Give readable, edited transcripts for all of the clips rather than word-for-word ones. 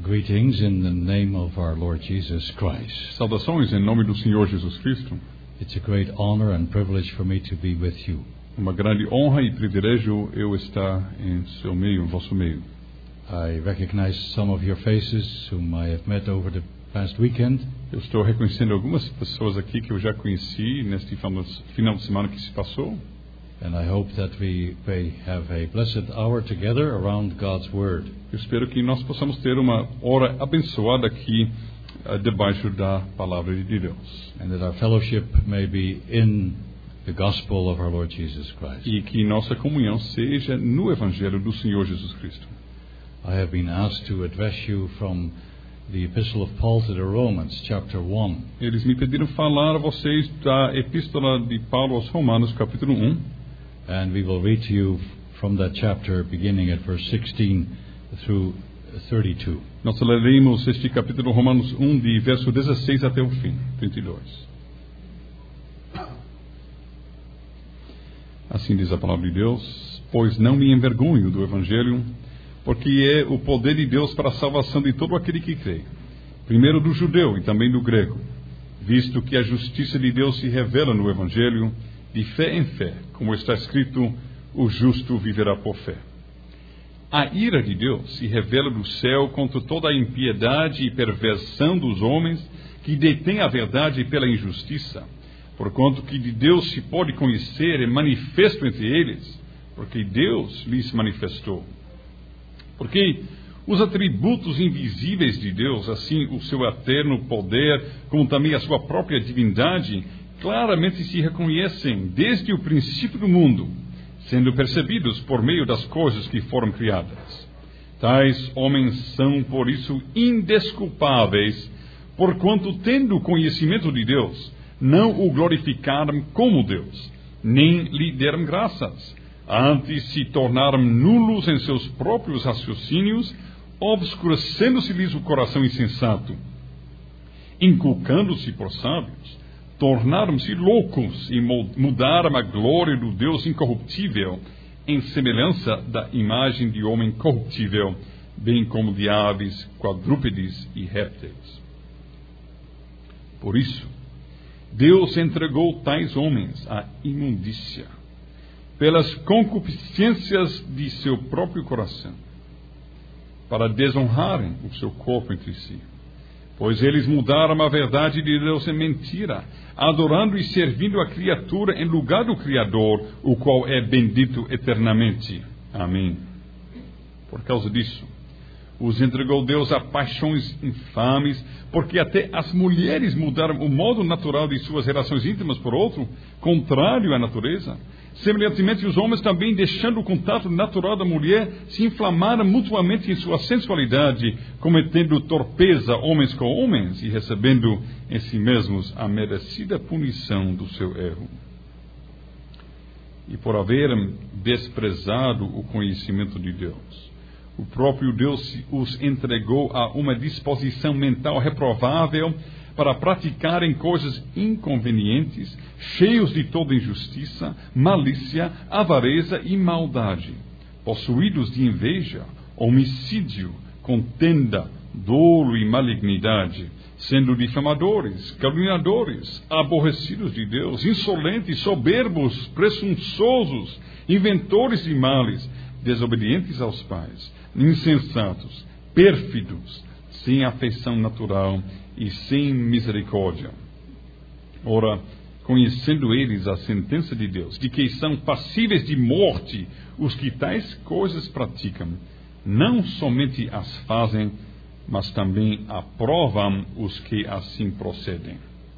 Greetings in the name of our Lord Jesus Christ. Saudações em nome do Senhor Jesus Cristo. It's a great honor and privilege for me to be with you. Uma grande honra e privilégio eu estar em seu meio, em vosso meio. I recognize some of your faces whom I have met over the past weekend. Eu estou reconhecendo algumas pessoas aqui que eu já conheci neste final de semana que se passou. And I hope that we may have a blessed hour together around God's Word. Eu espero que nós possamos ter uma hora abençoada aqui debaixo da palavra de Deus. And that our fellowship may be in the gospel of our Lord Jesus Christ. E que nossa comunhão seja no Evangelho do Senhor Jesus Cristo. I have been asked to address you from the Epistle of Paul to the Romans, chapter 1. Eles me pediram falar a vocês da Epístola de Paulo aos Romanos, capítulo 1. And we will read to you from that chapter beginning at verse 16 through 32. Nós leremos este capítulo Romanos 1 de verso 16 até o fim, 32. Assim diz a palavra de Deus: pois não me envergonho do Evangelho, porque é o poder de Deus para a salvação de todo aquele que crê, primeiro do judeu e também do grego, visto que a justiça de Deus se revela no Evangelho, de fé em fé, como está escrito, o justo viverá por fé. A ira de Deus se revela do céu contra toda a impiedade e perversão dos homens que detêm a verdade pela injustiça, porquanto que de Deus se pode conhecer é manifesto entre eles, porque Deus lhes manifestou. Porque os atributos invisíveis de Deus, assim o seu eterno poder, como também a sua própria divindade, claramente se reconhecem desde o princípio do mundo, sendo percebidos por meio das coisas que foram criadas. Tais homens são, por isso, indesculpáveis, porquanto, tendo conhecimento de Deus, não o glorificaram como Deus, nem lhe deram graças. Antes se tornaram nulos em seus próprios raciocínios, obscurecendo-se-lhes o coração insensato. Inculcando-se por sábios, tornaram-se loucos e mudaram a glória do Deus incorruptível em semelhança da imagem de homem corruptível, bem como de aves, quadrúpedes e répteis. Por isso, Deus entregou tais homens à imundícia, pelas concupiscências de seu próprio coração, para desonrarem o seu corpo entre si. Pois eles mudaram a verdade de Deus em mentira, adorando e servindo a criatura em lugar do Criador, o qual é bendito eternamente. Amém. Por causa disso, os entregou Deus a paixões infames, porque até as mulheres mudaram o modo natural de suas relações íntimas por outro, contrário à natureza. Semelhantemente, os homens também, deixando o contato natural da mulher, se inflamaram mutuamente em sua sensualidade, cometendo torpeza homens com homens e recebendo em si mesmos a merecida punição do seu erro. E por haverem desprezado o conhecimento de Deus, o próprio Deus os entregou a uma disposição mental reprovável para praticarem coisas inconvenientes, cheios de toda injustiça, malícia, avareza e maldade, possuídos de inveja, homicídio, contenda, dolo e malignidade, sendo difamadores, caluniadores, aborrecidos de Deus, insolentes, soberbos, presunçosos, inventores de males, desobedientes aos pais, insensatos, pérfidos, sem afeição natural e sem misericórdia. Ora, conhecendo eles a sentença de Deus, de que são passíveis de morte os que tais coisas praticam, não somente as fazem, mas também aprovam os que assim procedem.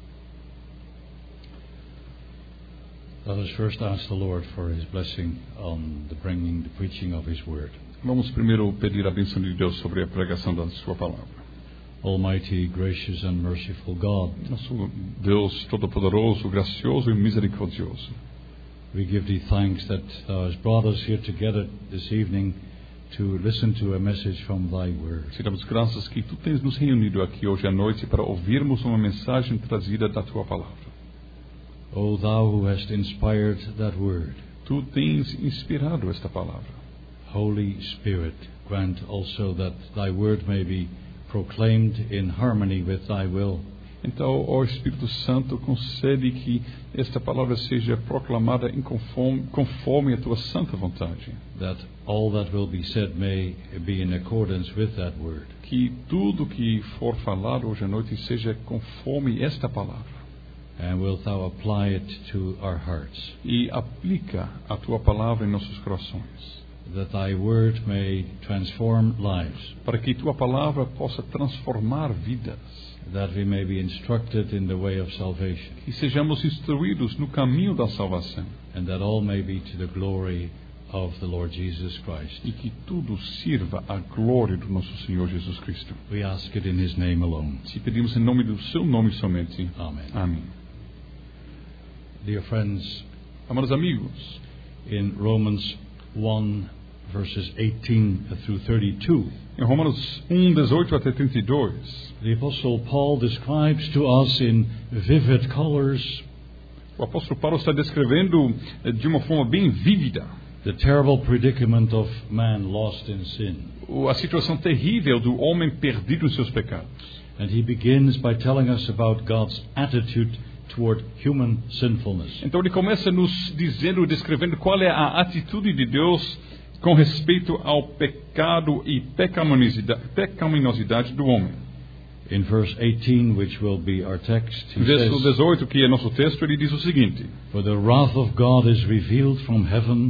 Let us first ask the Lord for His blessing on the preaching of His Word. Vamos primeiro pedir a bênção de Deus sobre a pregação da sua palavra. Almighty, gracious and merciful God, nosso Deus todo-poderoso, gracioso e misericordioso, we give Thee thanks that Thou hast brought us here together this evening to listen to a message from Thy Word. Te damos graças que Tu tens nos reunido aqui hoje à noite para ouvirmos uma mensagem trazida da Tua palavra. O Thou who hast inspired that Word, Tu tens inspirado esta palavra. Holy Spirit, grant also that Thy Word may be proclaimed in harmony with thy will. Então, ó Espírito Santo, concede que esta palavra seja proclamada conforme a tua santa vontade. That all that will be said may be in accordance with that word. Que tudo que for falado hoje à noite seja conforme esta palavra. And wilt thou apply it to our hearts. E aplica a tua palavra em nossos corações. That thy word may transform lives. Para que tua palavra possa transformar vidas. That we may be instructed in the way of salvation. Que sejamos instruídos no caminho da salvação. And that all may be to the glory of the Lord Jesus Christ. E que tudo sirva à glória do nosso Senhor Jesus Cristo. We ask it in His name alone. Se pedimos em nome do seu nome somente. Amen. Amém. Dear friends, amados amigos, in Romans 1 verses 18 through 32, em Romanos 1:18 até 32, the Apostle Paul describes to us in vivid colors o apóstolo Paulo está descrevendo de uma forma bem vívida the terrible predicament of man lost in sin. A situação terrível do homem perdido em seus pecados. And he begins by telling us about God's attitude toward human sinfulness. Então ele começa nos dizendo, descrevendo qual é a atitude de Deus com respeito ao pecado e pecaminosidade do homem. In verse 18, which will be our text, he verso says, 18, que é nosso texto, ele diz o seguinte: For the wrath of God is revealed from heaven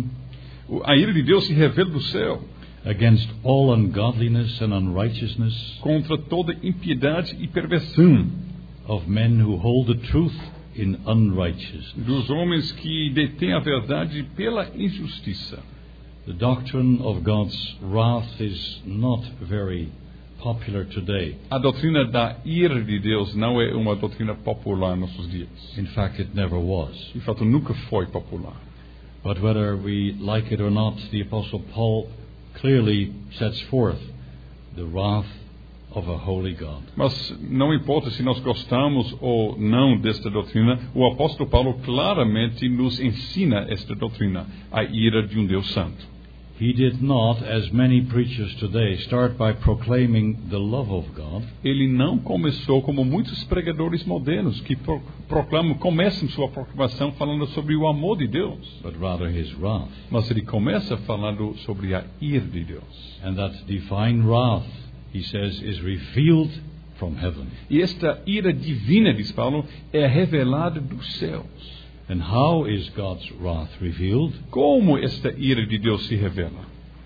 a ira de Deus se revela do céu against all ungodliness and unrighteousness contra toda impiedade e perversão of men who hold the truth in unrighteousness. Dos homens que detêm a verdade pela injustiça. The doctrine of God's wrath is not very popular today. A doutrina da ira de Deus não é uma doutrina popular nos nossos dias. In fact, it never was. De fato, nunca foi popular. But whether we like it or not, the Apostle Paul clearly sets forth the wrath of a holy God. Mas não importa se nós gostamos ou não desta doutrina, o apóstolo Paulo claramente nos ensina esta doutrina, a ira de um Deus santo. He did not, as many preachers today, start by proclaiming the love of God. Ele não começou como muitos pregadores modernos que começam sua proclamação falando sobre o amor de Deus. But rather his wrath. Mas ele começa falando sobre a ira de Deus. And that divine wrath, he says, is revealed from heaven. E esta ira divina, diz Paulo, é revelada dos céus. And how is God's wrath revealed? Como esta ira de Deus se revela?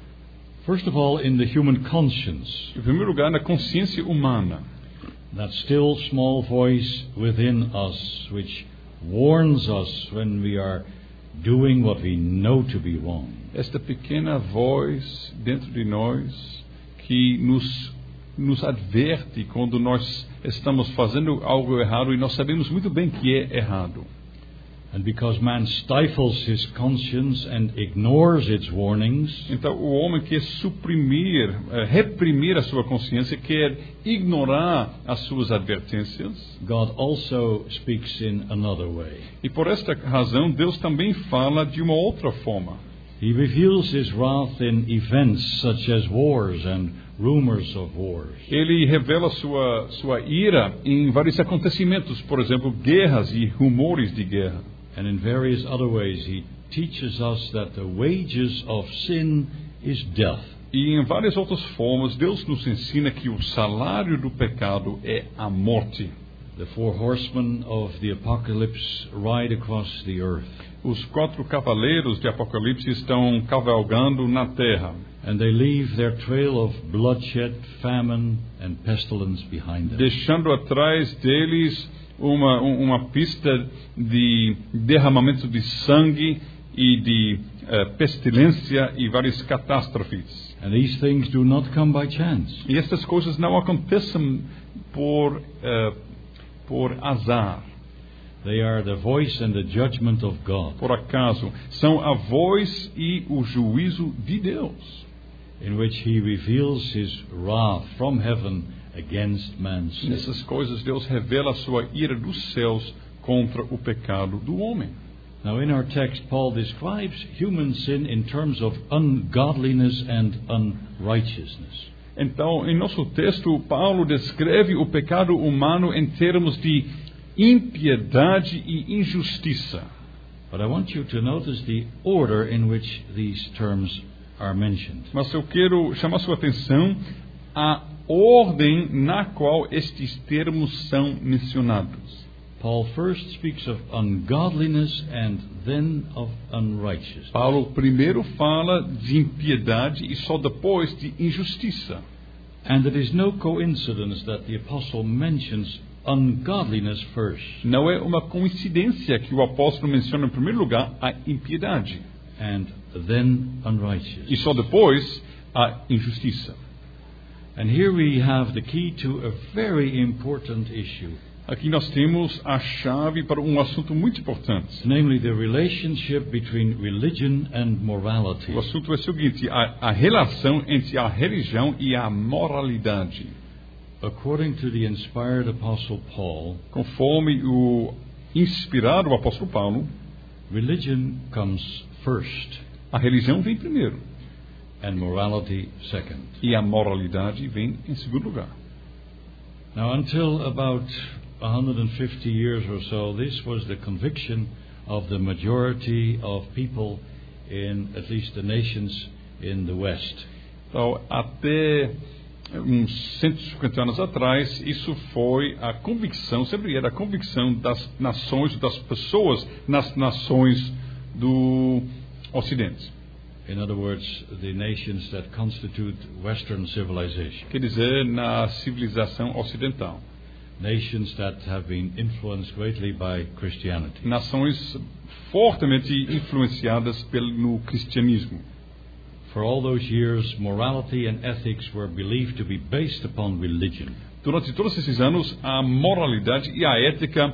First of all, in the human conscience. Em primeiro lugar, na consciência humana. That still small voice within us which warns us when we are doing what we know to be wrong. Esta pequena voz dentro de nós que nos adverte quando nós estamos fazendo algo errado e nós sabemos muito bem que é errado. And because man stifles his conscience and ignores its warnings, então o homem quer reprimir a sua consciência, quer ignorar as suas advertências. God also speaks in another way. E por esta razão Deus também fala de uma outra forma. He reveals his wrath in events such as wars and rumors of wars. Ele revela sua ira em vários acontecimentos, por exemplo, guerras e rumores de guerra. And in various other ways he teaches us that the wages of sin is death. E em várias outras formas Deus nos ensina que o salário do pecado é a morte. The four horsemen of the apocalypse ride across the earth. Os 4 cavaleiros de Apocalipse estão cavalgando na terra. And they leave their trail of bloodshed, famine and pestilence behind them. Deixando atrás deles uma pista de derramamento de sangue e de pestilência e várias catástrofes. And these things do not come by chance. E estas coisas não acontecem por azar. They are the voice and the judgment of God. Por acaso, são a voz e o juízo de Deus. In which he reveals his wrath from heaven against man's sin. Nessas coisas Deus revela a sua ira dos céus contra o pecado do homem. Now in our text Paul describes human sin in terms of ungodliness and unrighteousness. Então, em nosso texto, Paulo descreve o pecado humano em termos de impiedade e injustiça. But I want you to notice the order in which these terms are mentioned. Mas eu quero chamar sua atenção à ordem na qual estes termos são mencionados. Paul first speaks of ungodliness and then of unrighteousness. Paulo primeiro fala de impiedade e só depois de injustiça. And it is no coincidence that the apostle mentions ungodliness first. Não é uma coincidência que o apóstolo menciona em primeiro lugar a impiedade And then unrighteousness. e só depois a injustiça. And here we have the key to a very important issue, Aqui nós temos a chave para um assunto muito importante. namely the relationship between religion and morality. O assunto é o seguinte: a relação entre a religião e a moralidade. According to the inspired apostle Paul, Conforme o inspirado apóstolo Paulo, religion comes first a religião vem primeiro and morality second. e a moralidade vem em segundo lugar. Now, until about 150 years or so, this was the conviction of the majority of people in at least the nations in the West. Então, até uns 150 anos atrás, isso foi a convicção, sempre era a convicção das nações, das pessoas nas nações do Ocidente. In other words, the nations that constitute Western civilization. Quer dizer, na civilização ocidental. Nations that have been influenced greatly by Christianity. Nações fortemente influenciadas no cristianismo. For all those years, morality and ethics were believed to be based upon religion. Durante todos esses anos, a moralidade e a ética,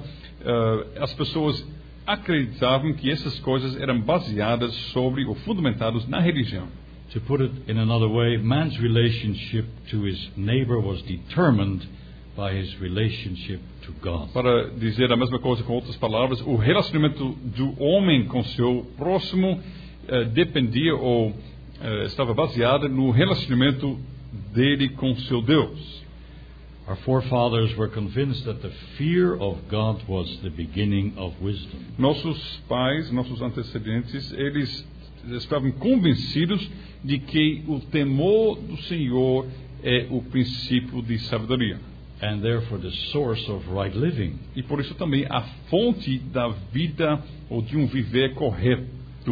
as pessoas acreditavam que essas coisas eram baseadas sobre ou fundamentadas na religião. To put it in another way, man's relationship to his neighbor was determined by his relationship to God. Para dizer a mesma coisa com outras palavras, o relacionamento do homem com seu próximo dependia ou estava baseado no relacionamento dele com seu Deus. Our forefathers were convinced that the fear of God was the beginning of wisdom. Nossos pais, nossos antecedentes, eles estavam convencidos de que o temor do Senhor é o princípio de sabedoria. And therefore the source of right living. E por isso também a fonte da vida ou de um viver correto.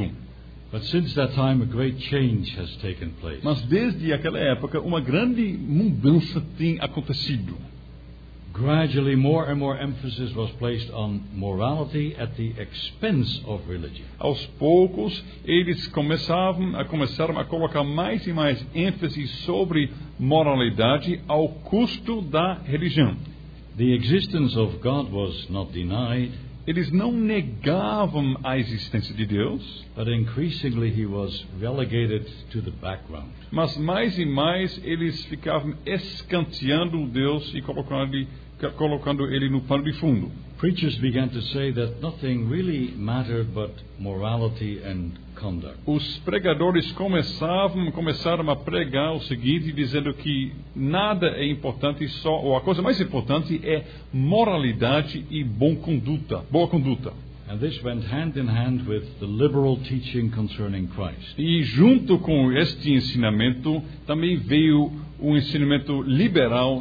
But since that time a great change has taken place. Mas desde aquela época uma grande mudança tem acontecido. Gradually more and more emphasis was placed on morality at the expense of religion. Aos poucos eles começaram a colocar mais e mais ênfase sobre moralidade ao custo da religião. The existence of God was not denied, Eles não negavam a existência de Deus, but increasingly he was relegated to the background. mas mais e mais eles ficavam escanteando Deus e colocando ele no pano de fundo. Preachers began to say that nothing really mattered but morality and conduct. Os pregadores começaram a pregar o seguinte, dizendo que nada é importante, ou a coisa mais importante é moralidade e boa conduta. And this went hand in hand with the liberal teaching concerning Christ. E junto com este ensinamento também veio um ensinamento liberal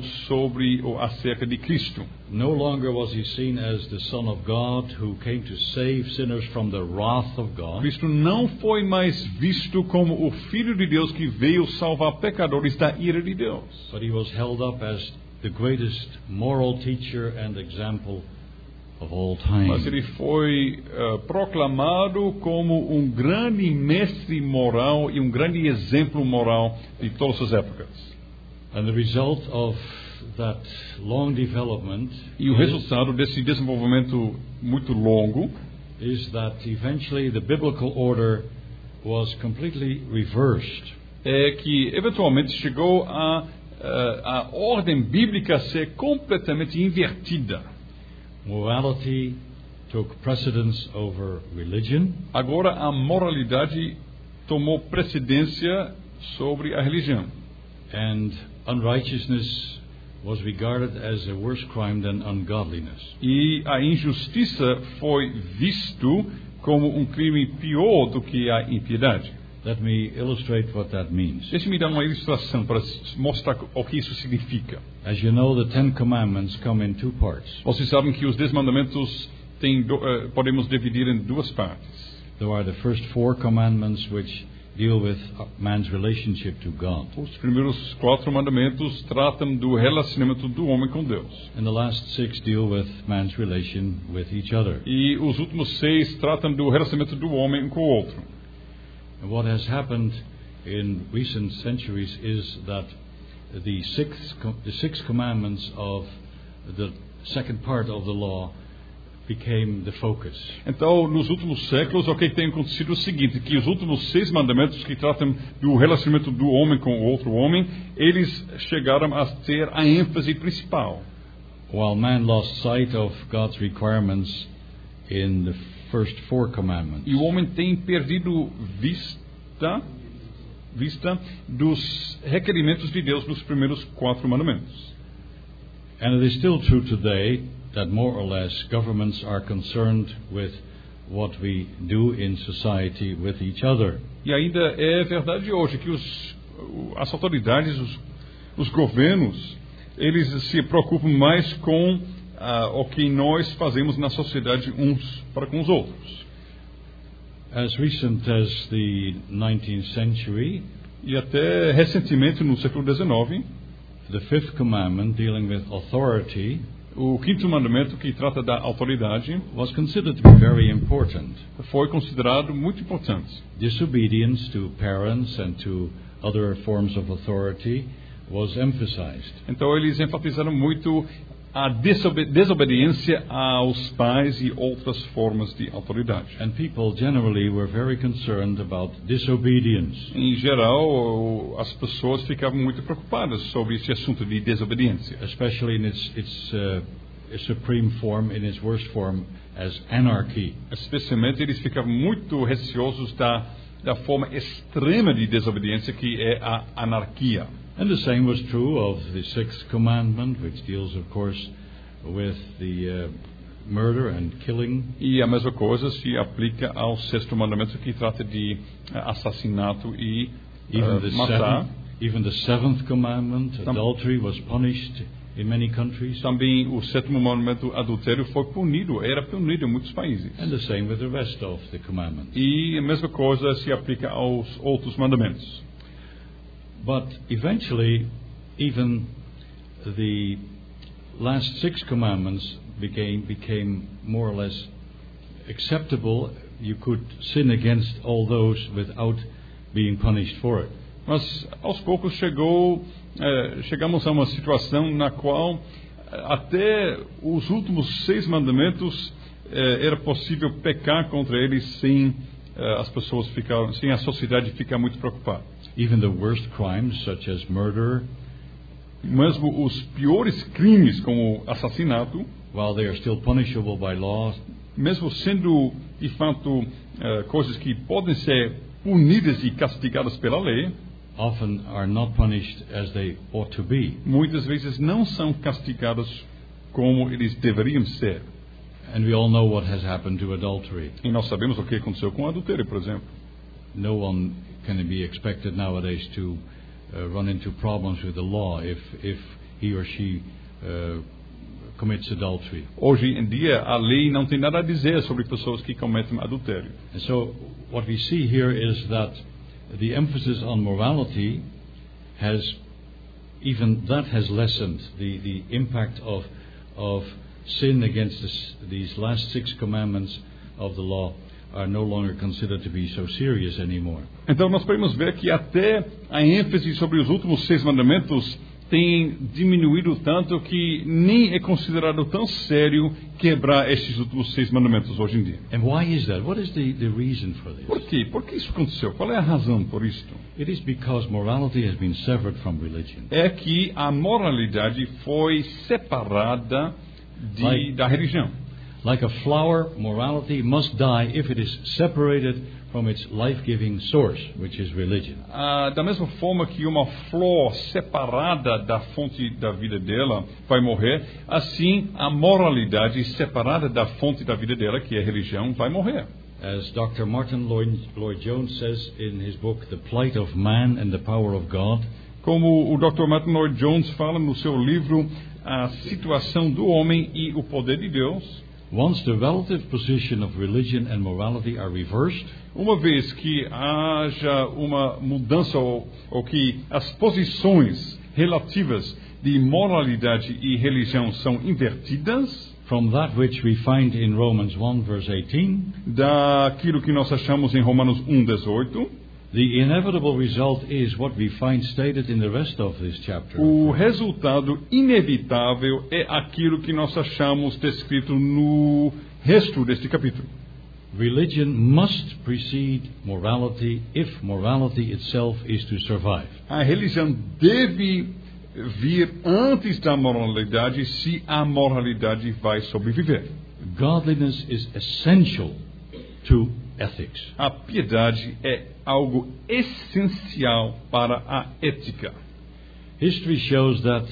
acerca de Cristo. No longer was he seen as the Son of God who came to save sinners from the wrath of God. Cristo não foi mais visto como o Filho de Deus que veio salvar pecadores da ira de Deus. But he was held up as the greatest moral teacher and example of all time. Mas ele foi proclamado como um grande mestre moral e um grande exemplo moral de todas as épocas. And the result of that long development E o resultado desse desenvolvimento muito longo is that eventually the biblical order was completely reversed. é que eventualmente chegou a ordem bíblica a ser completamente invertida. Morality took precedence over religion, Agora a moralidade tomou precedência sobre a religião. and unrighteousness was regarded as a worse crime than ungodliness. E a injustiça foi visto como um crime pior do que a impiedade. Let me illustrate what that means. Deixe-me dar uma ilustração para mostrar o que isso significa. As you know, the Ten Commandments come in two parts. Vocês sabem que os 10 mandamentos podemos dividir em duas partes. There are the first 4 commandments which deal with man's relationship to God. Os primeiros 4 mandamentos tratam do relacionamento do homem com Deus. And the last 6 deal with man's relation with each other. E os últimos 6 tratam do relacionamento do homem com o outro. And what has happened in recent centuries is that the six commandments of the second part of the law became the focus. Então, nos últimos séculos, o que tem acontecido é o seguinte, que os últimos 6 mandamentos que tratam do relacionamento do homem com o outro homem, eles chegaram a ter a ênfase principal. While man lost sight of God's requirements in the first 4 commandments. E o homem tem perdido vista dos requerimentos de Deus nos primeiros 4 mandamentos. And it is still true today that more or less governments are concerned with what we do in society with each other. E ainda é verdade hoje que as autoridades, os governos, eles se preocupam mais com o que nós fazemos na sociedade uns para com os outros. As recent as the 19th century, e até recentemente no século XIX, the 5th commandment dealing with authority, o 5º mandamento que trata da autoridade, was considered to be very important. Foi considerado muito importante. Disobedience to parents and to other forms of authority was emphasized. Então eles enfatizaram muito a desobediência aos pais e outras formas de autoridade. And people generally were very concerned about disobedience. Em geral, as pessoas ficavam muito preocupadas sobre esse assunto de desobediência. Especially in its supreme form, in its worst form, as anarchy. Especialmente eles ficavam muito receosos da forma extrema de desobediência que é a anarquia. And the same was true of the 6th commandment, which deals, of course, with the murder and killing. E a mesma coisa se aplica ao 6º mandamento, que trata de assassinato e matar. Even the 7th commandment, adultery, was punished in many countries. Também o 7º mandamento, adultério, era punido em muitos países. And the same with the rest of the commandments. E a mesma coisa se aplica aos outros mandamentos. But eventually, even the last 6 commandments became more or less acceptable. You could sin against all those without being punished for it. Mas aos poucos chegamos a uma situação na qual até os últimos 6 mandamentos era possível pecar contra eles sem a sociedade ficar muito preocupada. Even the worst crimes, such as murder, mesmo os piores crimes, como assassinato, while they are still punishable by law, mesmo sendo de fato coisas que podem ser punidas e castigadas pela lei, often are not punished as they ought to be. Muitas vezes não são castigadas como eles deveriam ser. And we all know what has happened to adultery. E nós sabemos o que aconteceu com o adultério, por exemplo. No one can be expected nowadays to run into problems with the law if he or she commits adultery. Hoje em dia a lei não tem nada a dizer sobre pessoas que cometem adultério. And so what we see here is that the emphasis on morality has lessened. The impact of sin against these last 6 commandments of the law are no longer considered to be so serious anymore. Então nós podemos ver que até a ênfase sobre os últimos 6 mandamentos tem diminuído tanto que nem é considerado tão sério quebrar esses últimos 6 mandamentos hoje em dia. And why is that? What is the reason for this? Por quê? Por que isso aconteceu? Qual é a razão por isto? It is because morality has been severed from religion. É que a moralidade foi separada da religião. Like a flower, morality must die if it is separated from its life-giving source, which is religion. Da mesma forma que uma flor separada da fonte da vida dela vai morrer, assim a moralidade separada da fonte da vida dela, que é a religião, vai morrer. As Dr. Martin Lloyd-Jones says in his book, The Plight of Man and the Power of God, como o Dr. Martin Lloyd-Jones fala no seu livro A Situação do Homem e o Poder de Deus, once the relative position of religion and morality are reversed, uma vez que haja uma mudança ou que as posições relativas de moralidade e religião são invertidas, from that which we find in Romans 1 verse 18, daquilo que nós achamos em Romanos 1:18, the inevitable result is what we find stated in the rest of this chapter. O resultado inevitável é aquilo que nós achamos descrito no resto deste capítulo. Religion must precede morality if morality itself is to survive. A religião deve vir antes da moralidade se a moralidade vai sobreviver. Godliness is essential to ethics. A piedade é algo essencial para a ética. History shows that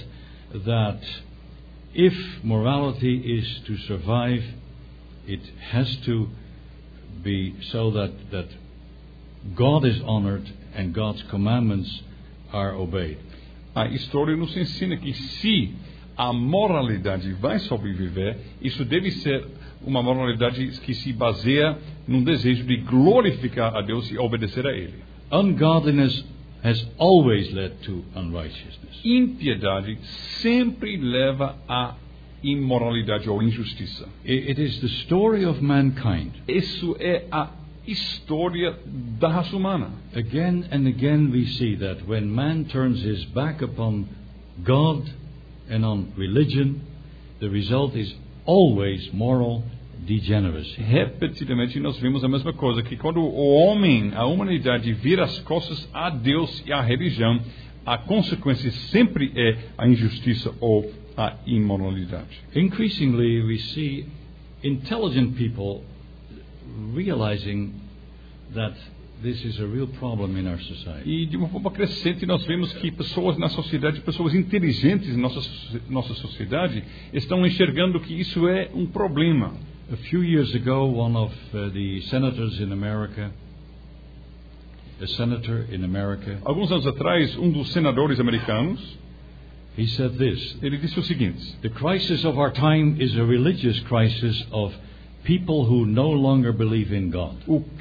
if morality is to survive, it has to be so that God is honored and God's commandments are obeyed. A história nos ensina que se a moralidade vai sobreviver, isso deve ser uma moralidade que se baseia num desejo de glorificar a Deus e obedecer a Ele. Ungodliness has always led to unrighteousness. Impiedade sempre leva a imoralidade ou injustiça. It is the story of mankind. Isso é a história da raça humana. Again and again we see that when man turns his back upon God and on religion, the result is always moral degeneracy. Repetidamente nós vemos a mesma coisa, que quando o homem, a humanidade, vira as costas a Deus e à religião, a consequência sempre é a injustiça ou a imoralidade. Increasingly we see intelligent people realizing that this is a real problem in our society. E de uma forma crescente nós vemos que pessoas na sociedade, pessoas inteligentes em nossa sociedade, estão enxergando que isso é um problema. A few years ago, one of the senators in America, a senator in America, alguns anos atrás, um dos senadores americanos, he said this: ele disse o seguinte: the crisis of our time is a religious crisis of people who no longer believe in God.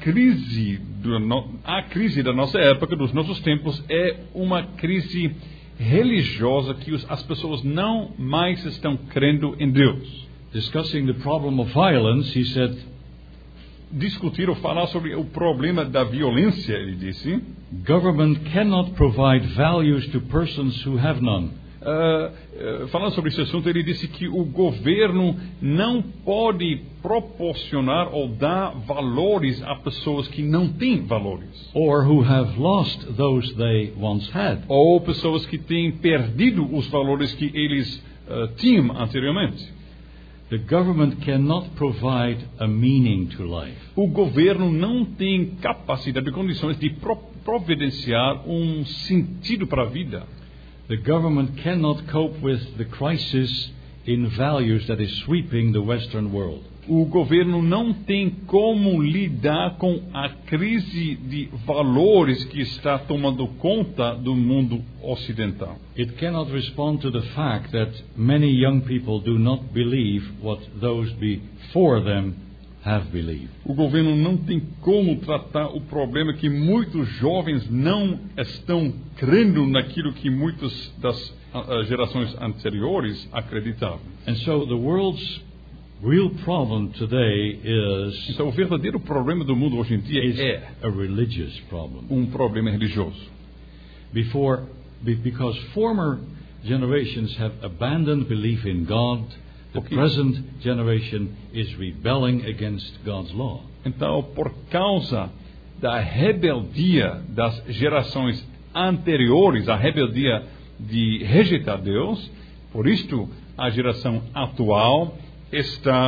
A crise da nossa época, dos nossos tempos, é uma crise religiosa que as pessoas não mais estão crendo em Deus. Discussing the problem of violence, he said, discutir ou falar sobre o problema da violência, ele disse, government cannot provide values to persons who have none. Falando sobre esse assunto, ele disse que o governo não pode proporcionar ou dar valores a pessoas que não têm valores. Or who have lost those they once had. Ou pessoas que têm perdido os valores que eles tinham anteriormente. The government cannot provide a meaning to life. O governo não tem capacidade e condições de providenciar um sentido para a vida. The government cannot cope with the crisis in values that is sweeping the Western world. O governo não tem como lidar com a crise de valores que está tomando conta do mundo ocidental. It cannot respond to the fact that many young people do not believe what those before them have believed. O governo não tem como tratar o problema que muitos jovens não estão crendo naquilo que muitas das gerações anteriores acreditavam. And so the world's real problem today is então o verdadeiro problema do mundo hoje em dia é a religious problem. Um problema religioso. Because former generations have abandoned belief in God, the present generation is rebelling against God's law. Então, por causa da rebeldia das gerações anteriores, a rebeldia de rejeitar Deus, por isto a geração atual está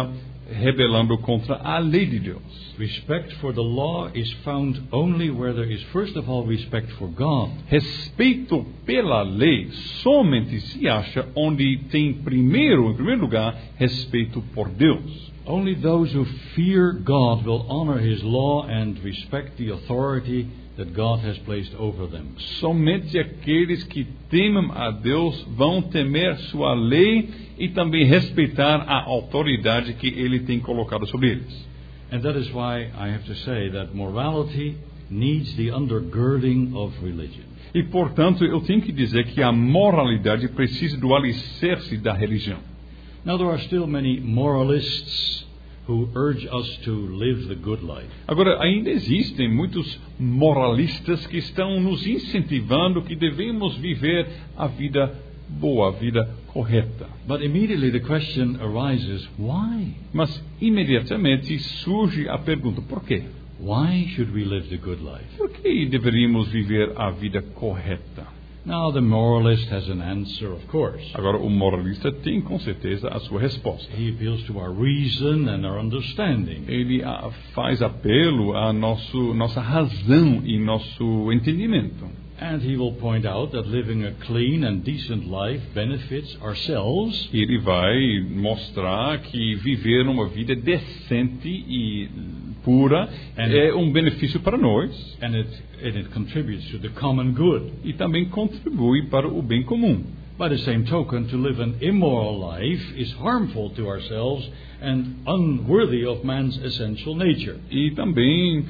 rebelando contra a lei de Deus. Respect for the law is found only where there is, first of all, respect for God. Respeito pela lei somente se acha onde tem em primeiro lugar, respeito por Deus. Only those who fear God will honor His law and respect the authority that God has placed over them. Somente aqueles que temem a Deus vão temer sua lei e também respeitar a autoridade que Ele tem colocado sobre eles. And that is why I have to say that morality needs the undergirding of religion. E, portanto, eu tenho que dizer que a moralidade precisa do alicerce da religião. Now there are still many moralists who urge us to live the good life. Agora, ainda existem muitos moralistas que estão nos incentivando que devemos viver a vida boa, a vida correta. But immediately the question arises, why? Mas, imediatamente, surge a pergunta, por quê? Why should we live the good life? Por que deveríamos viver a vida correta? Now the moralist has an answer, of course. Agora, o moralista tem com certeza a sua resposta. He appeals to our reason and our understanding. Ele faz apelo à nossa razão e nosso entendimento. And he will point out that living a clean and decent life benefits ourselves. Ele vai mostrar que viver uma vida decente e pura é um benefício para nós. And it contributes to the common good. E também contribui para o bem comum. By the same token, to live an immoral life is harmful to ourselves and unworthy of man's essential nature. E também,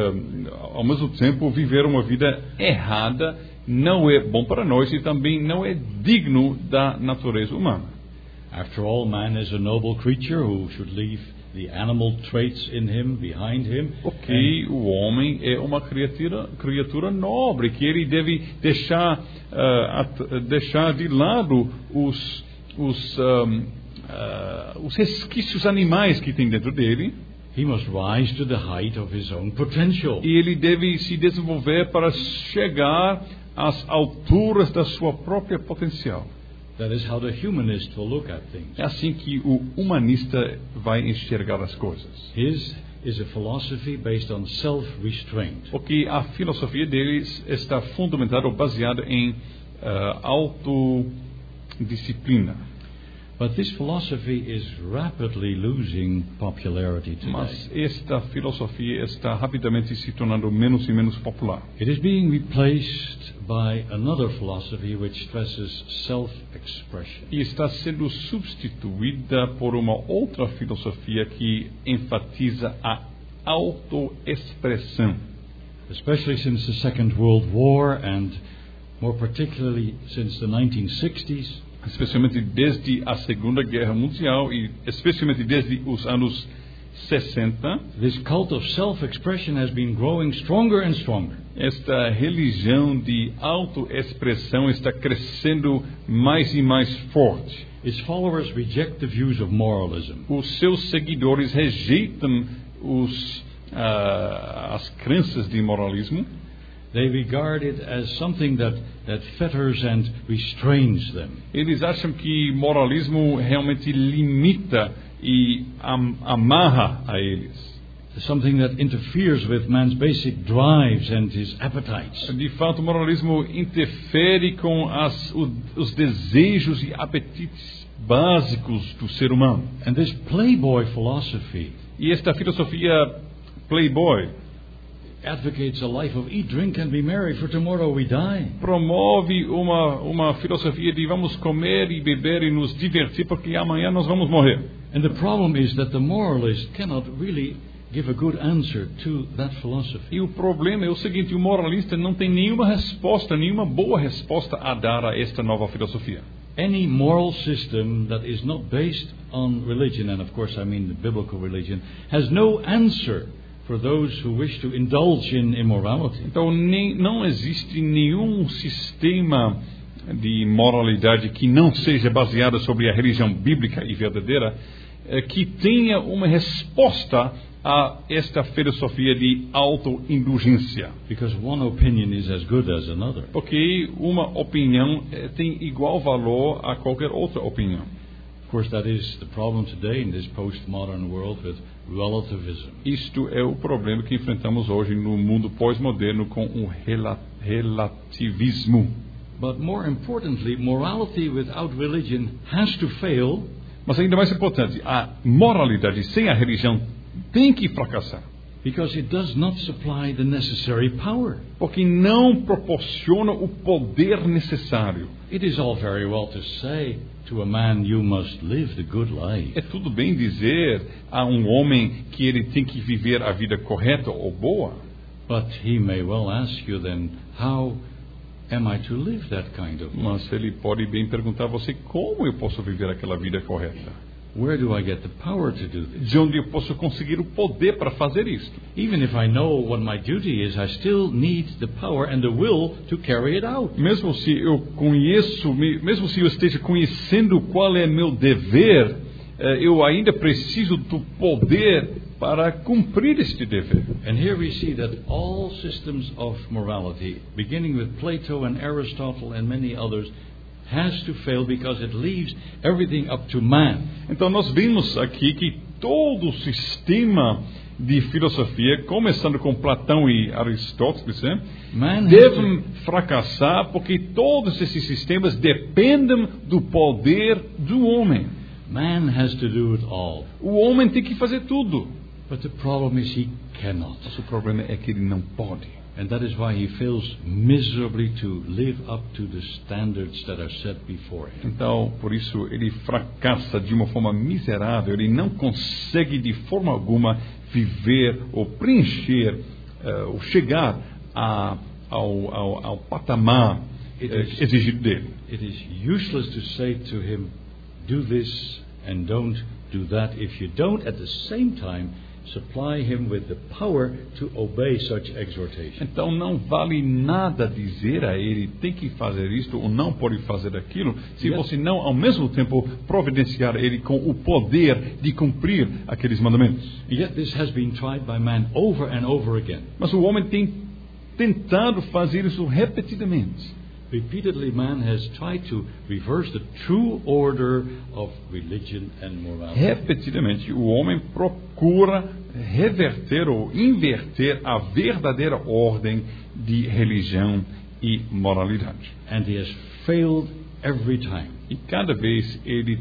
ao mesmo tempo, viver uma vida errada não é bom para nós e também não é digno da natureza humana. After all, man is a noble creature who should leave the animal traits in him behind him. Ok, o homem é uma criatura nobre que ele deve deixar de lado os resquícios animais que tem dentro dele. He must rise to the height of his own potential. E ele deve se desenvolver para chegar às alturas da sua própria potencial. That is how the humanist will look at things. É assim que o humanista vai enxergar as coisas. His is a philosophy based on self-restraint. Porque a filosofia deles está fundamentada ou baseada em autodisciplina. But this philosophy is rapidly losing popularity today. Mas esta filosofia está rapidamente se tornando menos e menos popular. It is being replaced by another philosophy which stresses self-expression. E está sendo substituída por uma outra filosofia que enfatiza a autoexpressão. Especially since the Second World War and more particularly since the 1960s. Especialmente desde a Segunda Guerra Mundial e especialmente desde os anos 60. This cult of self-expression has been growing stronger and stronger. Esta religião de autoexpressão está crescendo mais e mais forte. Its followers reject the views of moralism. Os seus seguidores rejeitam as crenças de moralismo. They regard it as something that fetters and restrains them. Eles acham que moralismo realmente limita e amarra a eles. Something that interferes with man's basic drives and his appetites. De fato, o moralismo interfere com os desejos e apetites básicos do ser humano. And this playboy philosophy, e esta filosofia playboy, advocates a life of eat, drink and be merry, for tomorrow we die. Promove uma filosofia de vamos comer e beber e nos divertir porque amanhã nós vamos morrer. And the problem is that the moralist cannot really give a good answer to that philosophy. E o problema é o seguinte, o moralista não tem nenhuma boa resposta a dar a esta nova filosofia. Any moral system that is not based on religion, and of course I mean the biblical religion, has no answer for those who wish to indulge in immorality. Então não existe nenhum sistema de moralidade que não seja baseado sobre a religião bíblica e verdadeira que tenha uma resposta a esta filosofia de autoindulgência. Because one opinion is as good as another. Porque uma opinião tem igual valor a qualquer outra opinião. course, that is the problem today in this postmodern world with relativism. Isto é o problema que enfrentamos hoje no mundo pós-moderno com o relativismo. But more importantly, morality without religion has to fail. Mas ainda mais importante, a moralidade sem a religião tem que fracassar. Because it does not supply the necessary power. Porque não proporciona o poder necessário. It is all very well to say to a man, you must live the good life. É tudo bem dizer a um homem que ele tem que viver a vida correta ou boa. But he may well ask you then, how am I to live that kind of life? Mas ele pode bem perguntar a você como eu posso viver aquela vida correta. Where do I get the power to do this? De onde eu posso conseguir o poder para fazer isto? Even if I know what my duty is, I still need the power and the will to carry it out. Mesmo se eu esteja conhecendo qual é meu dever, eu ainda preciso do poder para cumprir este dever. And here we see that all systems of morality, beginning with Plato and Aristotle and many others, has to fail because it leaves everything up to man. Então nós vimos aqui que todo o sistema de filosofia, começando com Platão e Aristóteles, devem fracassar porque todos esses sistemas dependem do poder do homem. Man has to do it all. O homem tem que fazer tudo. But the problem is he cannot. Mas o problema é que ele não pode. And that is why he fails miserably to live up to the standards that are set before him. Então, por isso, ele fracassa de uma forma miserável. Ele não consegue de forma alguma viver ou preencher, ou chegar ao patamar exigido dele. It is useless to say to him, do this and don't do that, if you don't at the same time supply him with the power to obey such exhortation. Então não vale nada dizer a ele tem que fazer isto ou não pode fazer aquilo, se você não ao mesmo tempo providenciar ele com o poder de cumprir aqueles mandamentos. Yet this has been tried by man over and over again. Mas o homem tem tentado fazer isso repetidamente. Repeatedly, man has tried to reverse the true order of religion and morality. Repetidamente, o homem procura reverter ou inverter a verdadeira ordem de religião e moralidade. And he has failed every time. E cada vez ele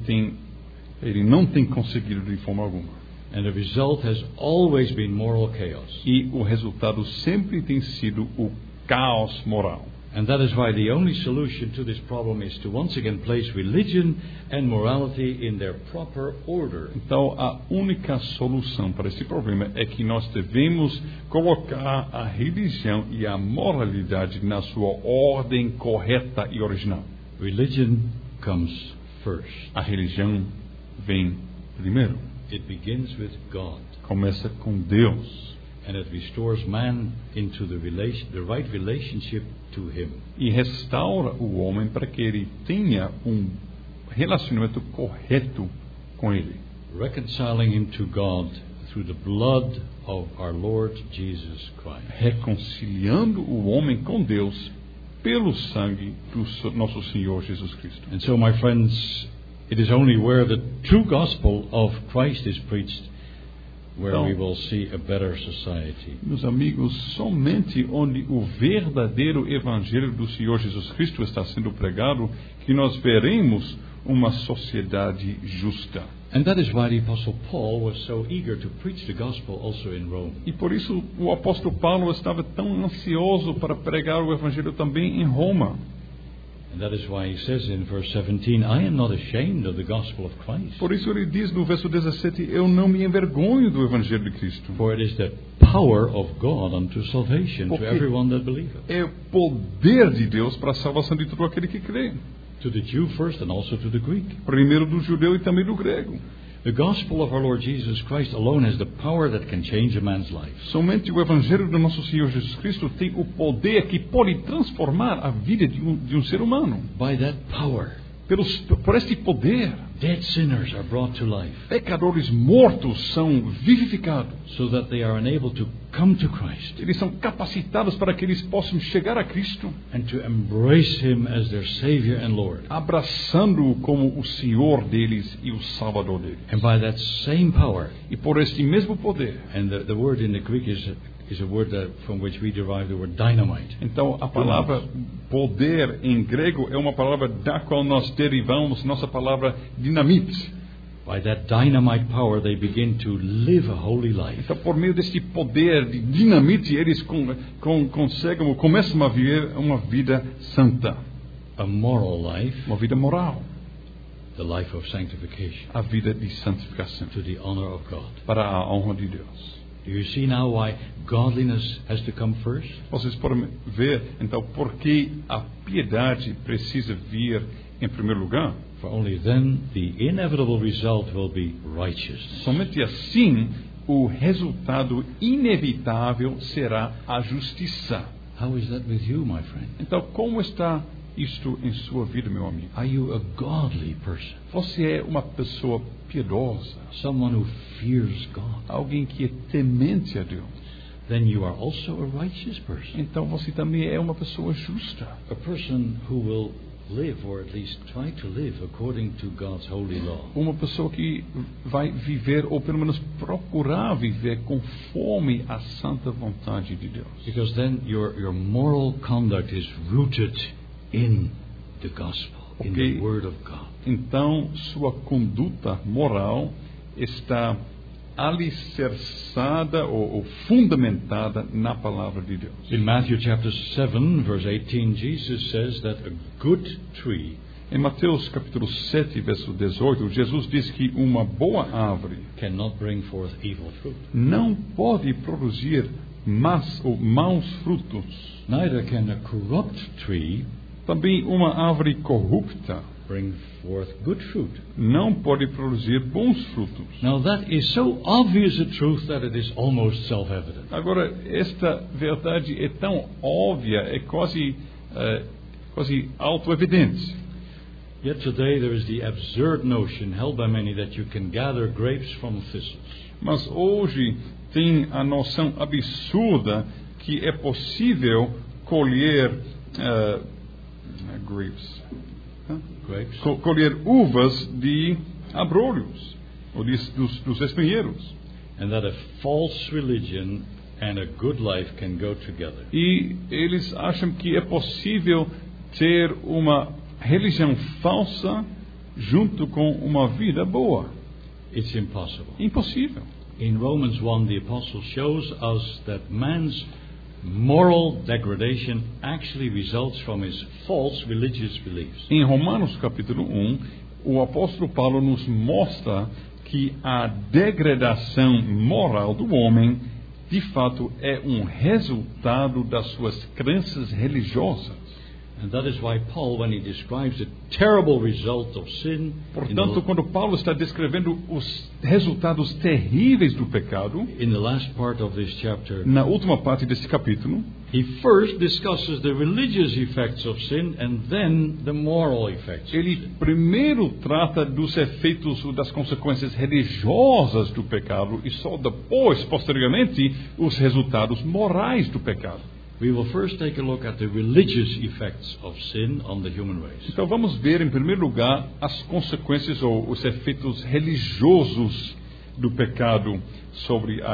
não tem conseguido de forma alguma. And the result has always been moral chaos. E o resultado sempre tem sido o caos moral. And that is why the only solution to this problem is to once again place religion and morality in their proper order. Então, a única solução para esse problema é que nós devemos colocar a religião e a moralidade na sua ordem correta e original. Religion comes first. A religião vem primeiro. It begins with God. Começa com Deus. And it restores man into the right relationship to him. E restaura o homem para que ele tenha relacionamento correto com ele. Reconciling him to God through the blood of our Lord Jesus Christ. Reconciliando o homem com Deus pelo sangue do nosso Senhor Jesus Cristo. And so, my friends, it is only where the true gospel of Christ is preached where we will see a better society. Meus amigos, somente onde o verdadeiro evangelho do Senhor Jesus Cristo está sendo pregado que nós veremos uma sociedade justa. And that is why the Apostle Paul was so eager to preach the gospel also in Rome. E por isso o apóstolo Paulo estava tão ansioso para pregar o evangelho também em Roma. And that is why he says in verse 17, I am not ashamed of the gospel of Christ. Por isso ele diz no verso 17, eu não me envergonho do evangelho de Cristo. For it is the power of God unto salvation to everyone that believeth. É o poder de Deus para a salvação de todo aquele que crê. To the Jew first and also to the Greek. Primeiro do judeu e também do grego. The gospel of our Lord Jesus Christ alone has the power that can change a man's life. Somente o evangelho do nosso Senhor Jesus Cristo tem o poder que pode transformar a vida de um ser humano. By that power, por este poder, dead sinners are brought to life, pecadores mortos são vivificados. so that they are enabled to come to Christ Eles são capacitados para que eles possam chegar a Cristo, and to embrace Him as their Savior and Lord. abraçando-o como o Senhor deles e o Salvador deles. And by that same power, E por este mesmo poder, and the word in the Greek is a word from which we derive the word dynamite. então a palavra poder em grego é uma palavra da qual nós derivamos nossa palavra dinamite. By that dynamite power, they begin to live a holy life. Então, por meio deste poder de dinamite, eles começam a viver uma vida santa, A moral life, uma vida moral, the life of sanctification, a vida de santificação, to the honor of God. para a honra de Deus. Do you see now why godliness has to come first? Vocês podem ver, então, por que a piedade precisa vir em primeiro lugar? For only then the inevitable result will be righteousness. Somente assim o resultado inevitável será a justiça. How is that with you, my friend? Então, como está isto em sua vida, meu amigo? Are you a godly person? Você é uma pessoa piedosa, Someone who fears God? alguém que é temente a Deus. Then you are also a righteous person. Então você também é uma pessoa justa. A person who will live, or at least try to live, according to God's holy law. Uma pessoa que vai viver, ou pelo menos procurar viver, conforme a santa vontade de Deus. Because then your moral conduct is rooted in the gospel, in Okay. the word of God. Então sua conduta moral está alicerçada ou fundamentada na palavra de Deus. In Matthew chapter 7, verse 18, Jesus says that a good tree Em Mateus capítulo 7, verso 18, Jesus diz que uma boa árvore cannot bring forth evil fruit. não pode produzir maus frutos. Neither can a corrupt tree Também uma árvore corrupta bring forth good fruit. não pode produzir bons frutos. Now that is so obvious a truth that it is almost self-evident. Agora, esta verdade é tão óbvia, é quase auto-evidente. Yet today there is the absurd notion held by many that you can gather grapes from thistles. Mas hoje tem a noção absurda que é possível colher Grapes? colher uvas de abrolhos, ou dos espinheiros. And that a false religion and a good life can go together. E eles acham que é possível ter uma religião falsa junto com uma vida boa. It's impossible. Impossível. In Romans 1, the apostle shows us that man's moral degradation actually results from his false religious beliefs. Em Romanos capítulo 1, o apóstolo Paulo nos mostra que a degradação moral do homem, de fato, é um resultado das suas crenças religiosas. And that is why Paul, when he describes the terrible result of sin, Portanto, quando Paulo está descrevendo os resultados terríveis do pecado, in the last part of this chapter, na última parte desse capítulo, he first discusses the religious effects of sin and then the moral effects. ele primeiro trata dos efeitos, das consequências religiosas do pecado e só depois, posteriormente, os resultados morais do pecado. We will first take a look at the religious effects of sin on the human race. Então vamos ver, em primeiro lugar, as consequências ou os efeitos religiosos do pecado sobre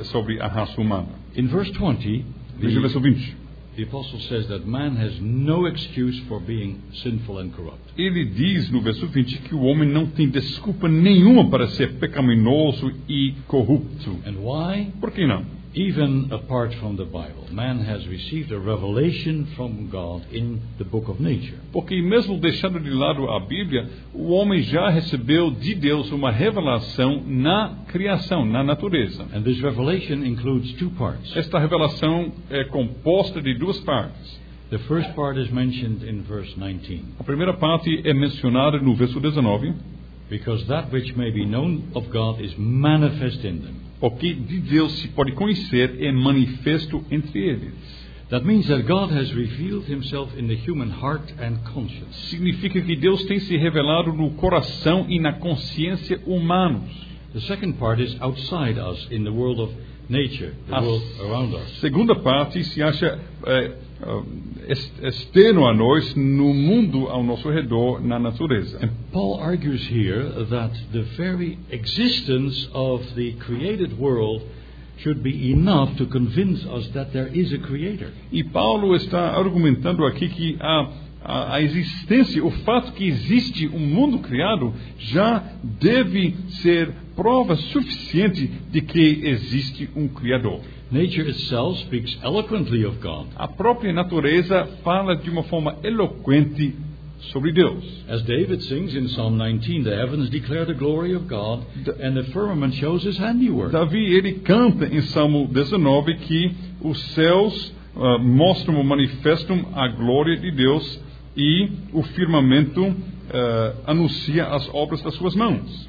a raça humana. In verse 20, Veja o verso 20. the apostle says that man has no excuse for being sinful and corrupt. Ele diz no verso 20 que o homem não tem desculpa nenhuma para ser pecaminoso e corrupto. And why? Por que não? Even apart from the Bible, man has received a revelation from God in the book of nature. Porque mesmo deixando de lado a Bíblia, o homem já recebeu de Deus uma revelação na criação, na natureza. And this revelation includes two parts. Esta revelação é composta de duas partes. The first part is mentioned in verse 19. A primeira parte é mencionada no verso 19. Because that which may be known of God is manifest in them. O que de Deus se pode conhecer é manifesto entre eles. That means that God has revealed himself in the human heart and conscience. Significa que Deus tem se revelado no coração e na consciência humanos. The second part is outside us, in the world of nature, the world around us. Segunda parte se acha externo a nós, no mundo ao nosso redor, na natureza. And Paul argues here that the very existence of the created world should be enough to convince us that there is a creator. E Paulo está argumentando aqui que a existência, o fato que existe um mundo criado, já deve ser prova suficiente de que existe um Criador. Nature itself speaks eloquently of God. A própria natureza fala de uma forma eloquente sobre Deus. As David sings in Psalm 19, the heavens declare the glory of God, and the firmament shows his handiwork. Davi, ele canta em Salmo 19 que os céus mostram ou manifestam a glória de Deus e o firmamento anuncia as obras das suas mãos.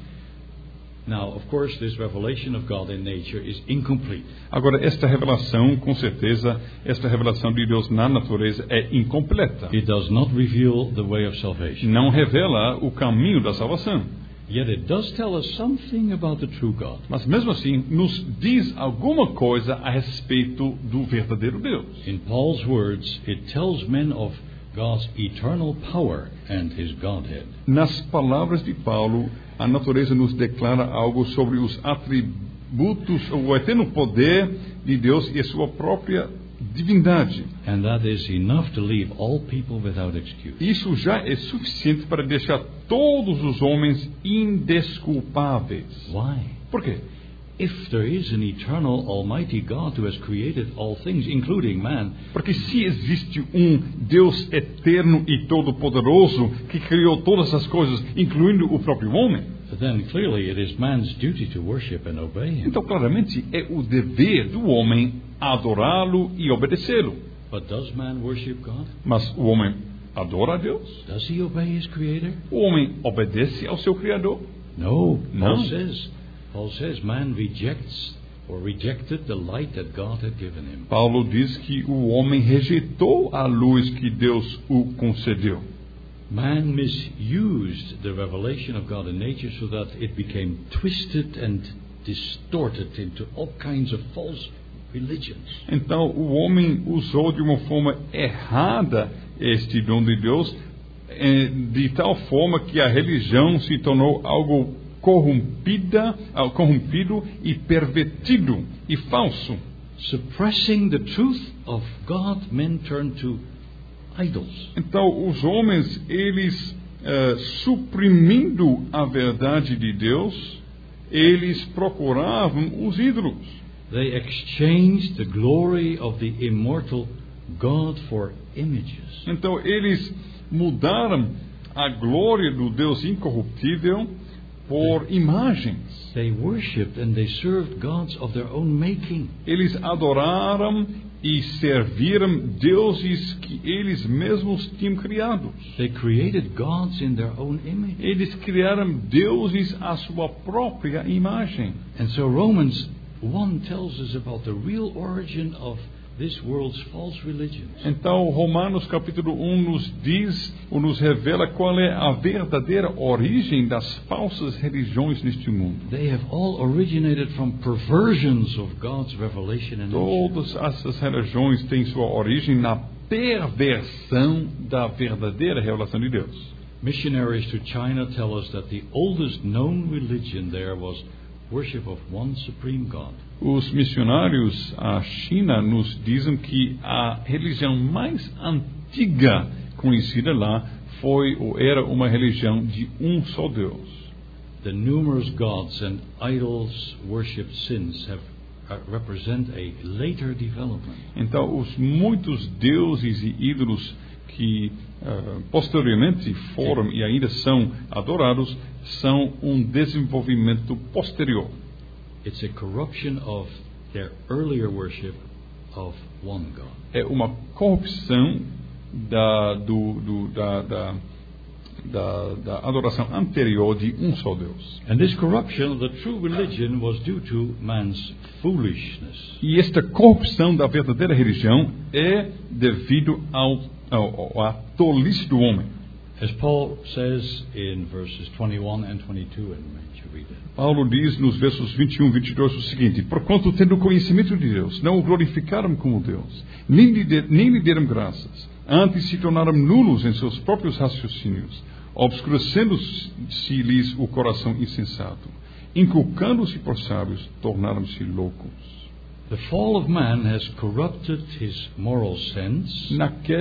Now, of course, this revelation of God in nature is incomplete. Agora, esta revelação, com certeza, esta revelação de Deus na natureza é incompleta. It does not reveal the way of salvation. Não revela o caminho da salvação. Yet it does tell us something about the true God. Mas mesmo assim, nos diz alguma coisa a respeito do verdadeiro Deus. In Paul's words, it tells men of God's eternal power and his Godhead. Nas palavras de Paulo, a natureza nos declara algo sobre os atributos, o eterno poder de Deus e a sua própria divindade. And that is enough to leave all people without excuse. Isso já é suficiente para deixar todos os homens indesculpáveis. Why? Por quê? If there is an eternal, almighty God who has created all things, including man, Porque se existe um Deus eterno e todo-poderoso que criou todas as coisas, incluindo o próprio homem, then clearly it is man's duty to worship and obey him. então claramente é o dever do homem adorá-lo e obedecê-lo. But does man worship God? Mas o homem adora a Deus? Does he obey his creator? O homem obedece ao seu Criador? No. No. Paul says man rejected the light that God had given him. Paulo diz que o homem rejeitou a luz que Deus o concedeu. Man misused the revelation of God in nature so that it became twisted and distorted into all kinds of false religions. Então o homem usou de uma forma errada este dom de Deus, de tal forma que a religião se tornou algo corrompido e pervertido e falso. Suppressing the truth of God, men turned to idols. Então os homens, eles suprimindo a verdade de Deus, eles procuravam os ídolos. They exchanged the glory of the immortal God for images. Então eles mudaram a glória do Deus incorruptível por imagens. They worshipped and they served gods of their own making. Eles adoraram e serviram deuses que eles mesmos tinham criado. They created gods in their own image. Eles criaram deuses à sua própria imagem. And so Romans 1 tells us about the real origin of this world's false religions. Então, Romanos capítulo 1 nos diz, ou nos revela qual é a verdadeira origem das falsas religiões neste mundo. They have all originated from perversions of God's revelation in nature. Todas essas religiões têm sua origem na perversão da verdadeira revelação de Deus. Missionaries to China tell us that the oldest known religion there was worship of one supreme God. Os missionários à China nos dizem que a religião mais antiga conhecida lá era uma religião de um só Deus. The numerous gods and idols worshipped since represent a later development. Então, os muitos deuses e ídolos que posteriormente foram e ainda são adorados são um desenvolvimento posterior. It's a corruption of their earlier worship of one God. É uma corrupção da adoração anterior de um só Deus. And this corruption of the true religion was due to man's foolishness. E esta corrupção da verdadeira religião é devido à tolice do homem. As Paul says in verses 21 and 22, and you read it. Paulo diz nos versos 21 e 22 o seguinte: porquanto, tendo conhecimento de Deus, não o glorificaram como Deus, nem lhe deram graças, antes se tornaram nulos em seus próprios raciocínios, obscurecendo-se-lhes o coração insensato, inculcando-se por sábios, tornaram-se loucos. The fall of man has corrupted his moral sense.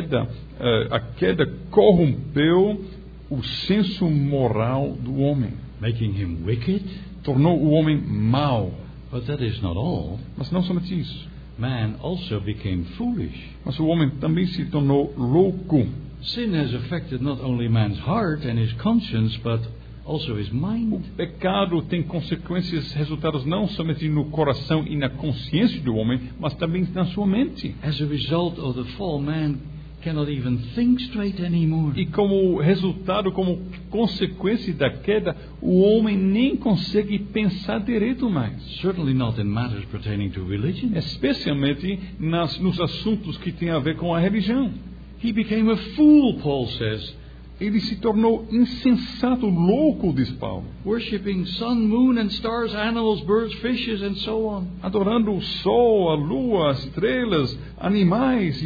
A queda corrompeu o senso moral do homem, Making him wicked. tornou o homem mau. But that is not all. Mas não somente isso, Man also became foolish. mas o homem também se tornou louco. Sin has affected not only man's heart and his conscience, but also his O mind. pecado tem consequências, resultados não somente no coração e na consciência do homem, mas também na sua mente. As a result of the fall, man cannot even think straight anymore. E como resultado, como consequência da queda, o homem nem consegue pensar direito mais. Certainly not in matters pertaining to religion. Especialmente nos assuntos que têm a ver com a religião. He became a fool, Paul says, Ele se tornou insensato, louco, diz Paulo, worshipping sun, moon, and stars, animals, birds, fishes, and so on. adorando o sol, a lua, as estrelas, animais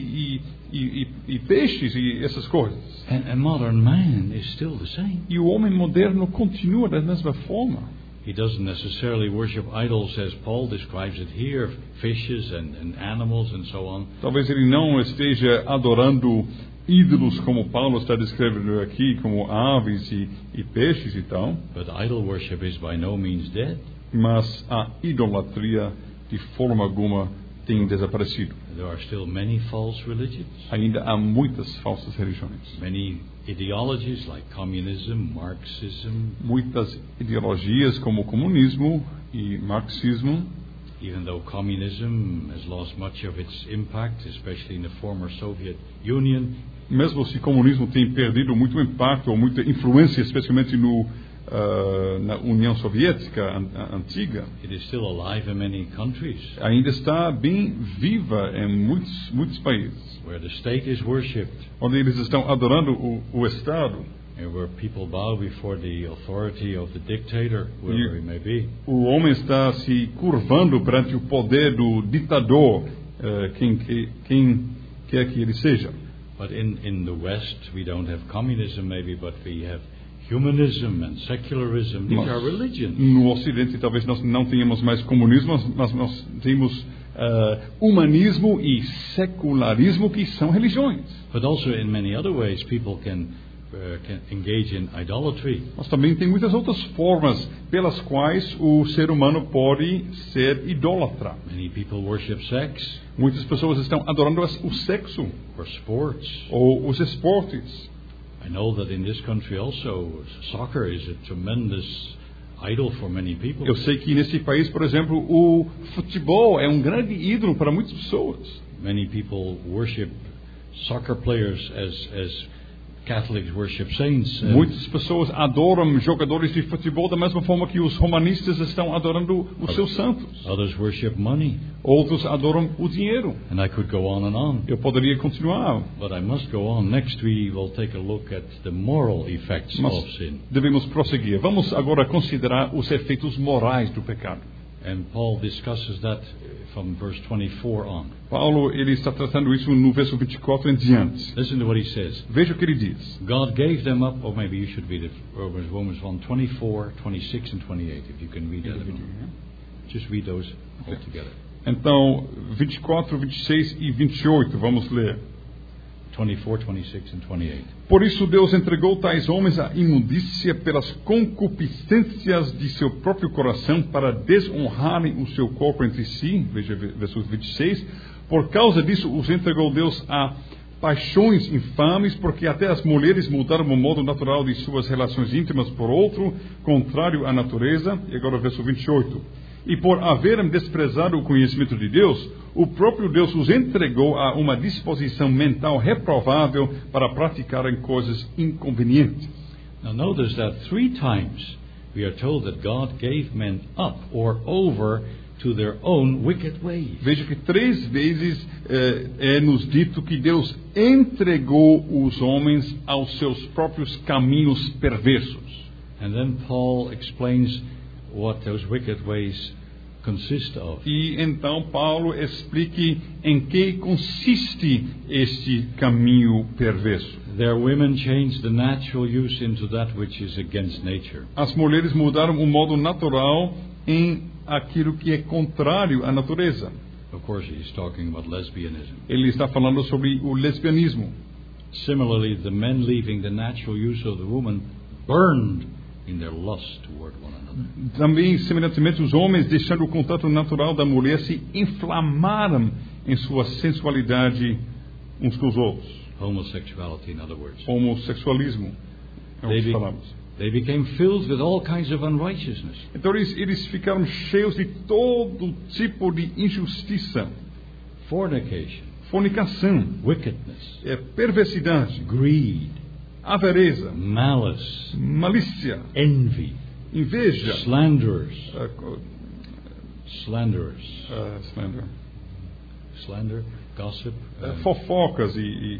e peixes e essas coisas. And modern man is still the same. E o homem moderno continua da mesma forma. He doesn't necessarily worship idols as Paul describes it here, fishes and animals and so on. Talvez ele não esteja adorando ídolos como Paulo está descrevendo aqui, como aves e peixes e tal, But idol worship is by no means dead. mas a idolatria de forma alguma tem desaparecido. There are still many false religions, Ainda há muitas falsas religiões, many ideologies like communism, Marxism, muitas ideologias como o comunismo e marxismo. even though communism has lost much of its impact, especially in the former Soviet Union. Mesmo se o comunismo tem perdido muito impacto ou muita influência, especialmente na União Soviética antiga, It is still alive in many countries ainda está bem viva em muitos países, where the state is worshipped, onde eles estão adorando o Estado. and where people bow before the authority of the dictator, whoever he may be. O homem está se curvando perante o poder do ditador, quem quer que ele seja. But in the West, we don't have communism maybe, but we have humanism and secularism. These are religions. No Ocidente talvez nós não tenhamos mais comunismo, mas nós temos humanismo e secularismo, que são religiões. But also in many other ways, people can engage in idolatry. Mas também tem muitas outras formas pelas quais o ser humano pode ser idólatra. Many people worship sex Muitas pessoas estão adorando o sexo or sports. ou os esportes. I know that in this country also, soccer is a tremendous idol for many people. Eu sei que nesse país, por exemplo, o futebol é um grande ídolo para muitas pessoas. Many people worship soccer players as Catholics worship saints. Muitas pessoas adoram jogadores de futebol da mesma forma que os romanistas estão adorando os seus santos. Others worship money. Outros adoram o dinheiro. And I could go on and on. Eu poderia continuar, But I must go on. Next we will take a look at the moral effects mas of sin. devemos prosseguir. Vamos agora considerar os efeitos morais do pecado. And Paul discusses that from verse 24 on. Paulo, ele está tratando isso no verso 24 em diante. Listen to what he says. Veja o que ele diz. God gave them up, or maybe you should read it, Romans 1, 24, 26 and 28, if you can read that along. Just read those all together. Então, 24, 26 e 28, vamos ler. 24, 26 and 28. Por isso Deus entregou tais homens à imundícia pelas concupiscências de seu próprio coração, para desonrarem o seu corpo entre si. Veja verso 26. Por causa disso os entregou Deus a paixões infames, porque até as mulheres mudaram o modo natural de suas relações íntimas por outro, contrário à natureza. E agora verso 28. E por haverem desprezado o conhecimento de Deus, o próprio Deus os entregou a uma disposição mental reprovável para praticarem coisas inconvenientes. Now notice that 3 times we are told that God gave men up or over to their own wicked ways. Veja que 3 vezes nos dito que Deus entregou os homens aos seus próprios caminhos perversos. And then Paul explains what those wicked ways consist of. E então Paulo explique em que consiste este caminho perverso. Their women changed the natural use into that which is against nature. As mulheres mudaram o modo natural em aquilo que é contrário à natureza. Of course, he's talking about lesbianism. Ele está falando sobre o lesbianismo. Similarly, the men leaving the natural use of the woman burned in their lust toward one another. Também, semelhantemente, os homens, deixando o contato natural da mulher, se inflamaram em sua sensualidade uns com os outros. Homosexuality, in other words. Homossexualismo, é o que falamos. They became filled with all kinds of unrighteousness. Então eles ficaram cheios de todo tipo de injustiça. Fornication. Fornicação. Wickedness. Perversidade. Greed. Avareza. Malice. Malícia. Envy. Inveja. Slanderers. Slander. Gossip. Fofocas e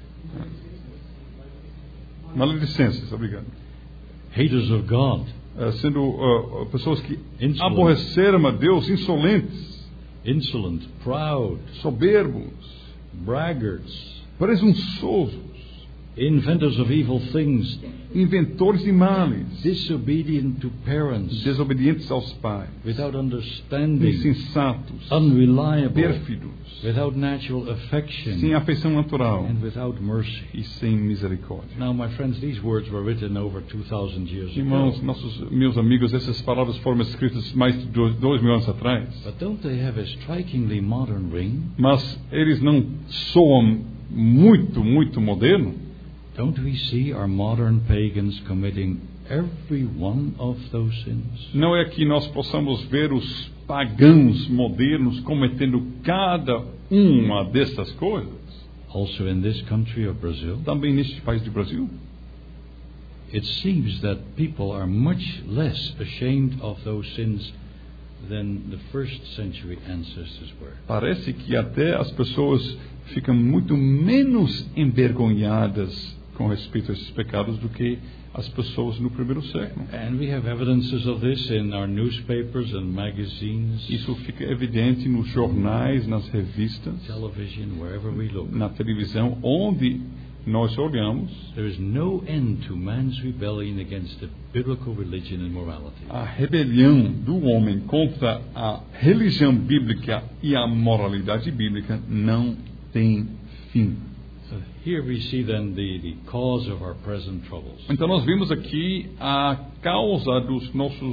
maledicências, obrigado. Haters of God. Sendo pessoas que Insolent. aborreceram a Deus, insolentes, Insolent, proud, soberbos, braggarts, presunçosos, inventors of evil things, inventores de males, disobedient to parents, desobedientes aos pais, without understanding, insensatos, unreliable, pérfidos, without natural affection, sem afeição natural and without mercy. e sem misericórdia. Now, my friends, these words were written over 2,000 years Irmãos, ago. meus amigos, essas palavras foram escritas mais de 2.000 anos atrás, But don't they have a strikingly modern ring? mas eles não soam muito, muito moderno? Don't we see our modern pagans committing every one of those sins? Não é que nós possamos ver os pagãos modernos cometendo cada uma dessas coisas? Also in this country of Brazil? Também neste país do Brasil? It seems that people are much less ashamed of those sins than the first century ancestors were. Parece que até as pessoas ficam muito menos envergonhadas com respeito a esses pecados do que as pessoas no primeiro século. And we have evidences of this in our newspapers and magazines, Isso fica evidente nos jornais, nas revistas, television, wherever we look. na televisão, onde nós olhamos. There is no end to man's rebellion against the biblical religion and morality. A rebelião do homem contra a religião bíblica e a moralidade bíblica não tem fim. So here we see then the cause of our present troubles. Então nós vimos aqui a causa dos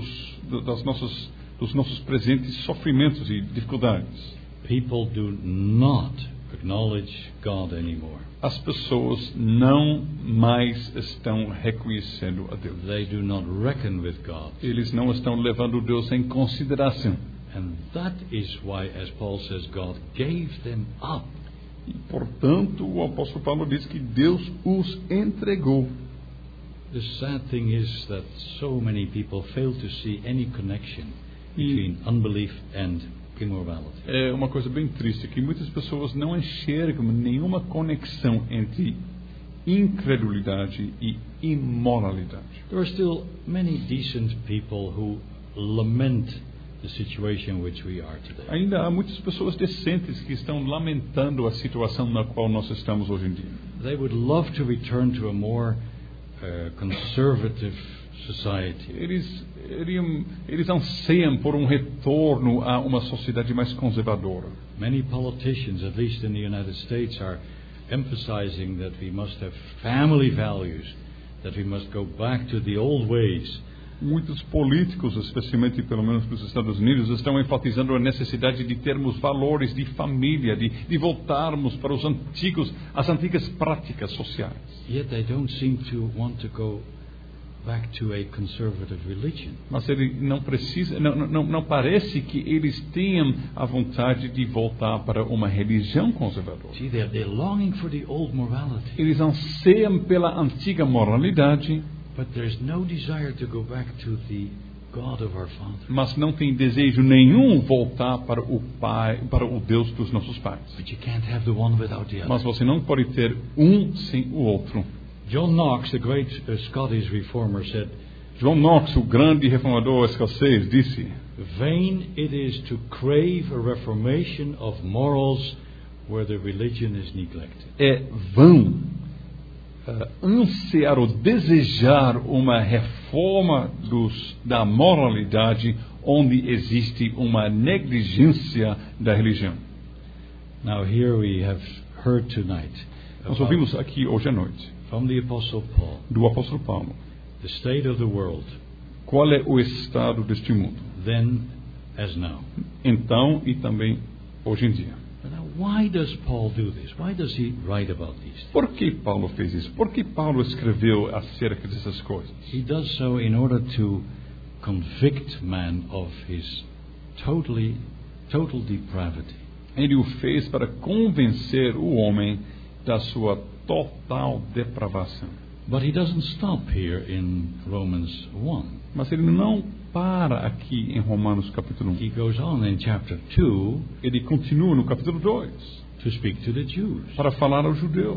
nossos presentes sofrimentos e dificuldades. People do not acknowledge God anymore. As pessoas não mais estão reconhecendo a Deus. They do not reckon with God. Eles não estão levando Deus em consideração. And that is why, as Paul says, God gave them up. E, portanto, o apóstolo Paulo diz que Deus os entregou. The sad thing is that so many people fail to see any connection between unbelief and immorality. É uma coisa bem triste que muitas pessoas não enxergam nenhuma conexão entre incredulidade e imoralidade. There are still many decent people who lament the situation in which we are today. Ainda há muitas pessoas decentes que estão lamentando a situação na qual nós estamos hoje em dia. They would love to return to a more conservative society. Eles anseiam por um retorno a uma sociedade mais conservadora. Many politicians, at least in the United States, are emphasizing that we must have family values, that we must go back to the old ways. Muitos políticos, especialmente pelo menos nos Estados Unidos, estão enfatizando a necessidade de termos valores de família, de voltarmos para as antigas práticas sociais. Yet they don't seem to want to go back to a conservative religion. Mas ele não precisa, não parece que eles tenham a vontade de voltar para uma religião conservadora. See, they're longing for the old morality, Eles anseiam pela antiga moralidade, but there's no desire to go back to the God of our fathers. mas não tem desejo nenhum voltar para o Pai, para o Deus dos nossos pais. But you can't have the one without the other. Mas você não pode ter um sem o outro. John Knox, the great Scottish reformer, said, John Knox, o grande reformador escocês, disse: "Vain it is to crave a reformation of morals where the religion is neglected." é vão ansiar ou desejar uma reforma da moralidade onde existe uma negligência da religião. Now here we have heard tonight Nós ouvimos aqui hoje à noite from the Apostle Paul do apóstolo Paulo the state of the world qual é o estado deste mundo, then as now. então e também hoje em dia. But now why does Paul do this? Why does he write about these things? Por que Paulo fez isso? Por que Paulo escreveu acerca dessas coisas? He does so in order to convict man of his total depravity. Ele o fez para convencer o homem da sua total depravação. But he doesn't stop here in Romans 1. Mas ele não para aqui em Romanos capítulo 1. He goes on in chapter 2 Ele continua no capítulo 2 to speak to the Jews. para falar aos judeus.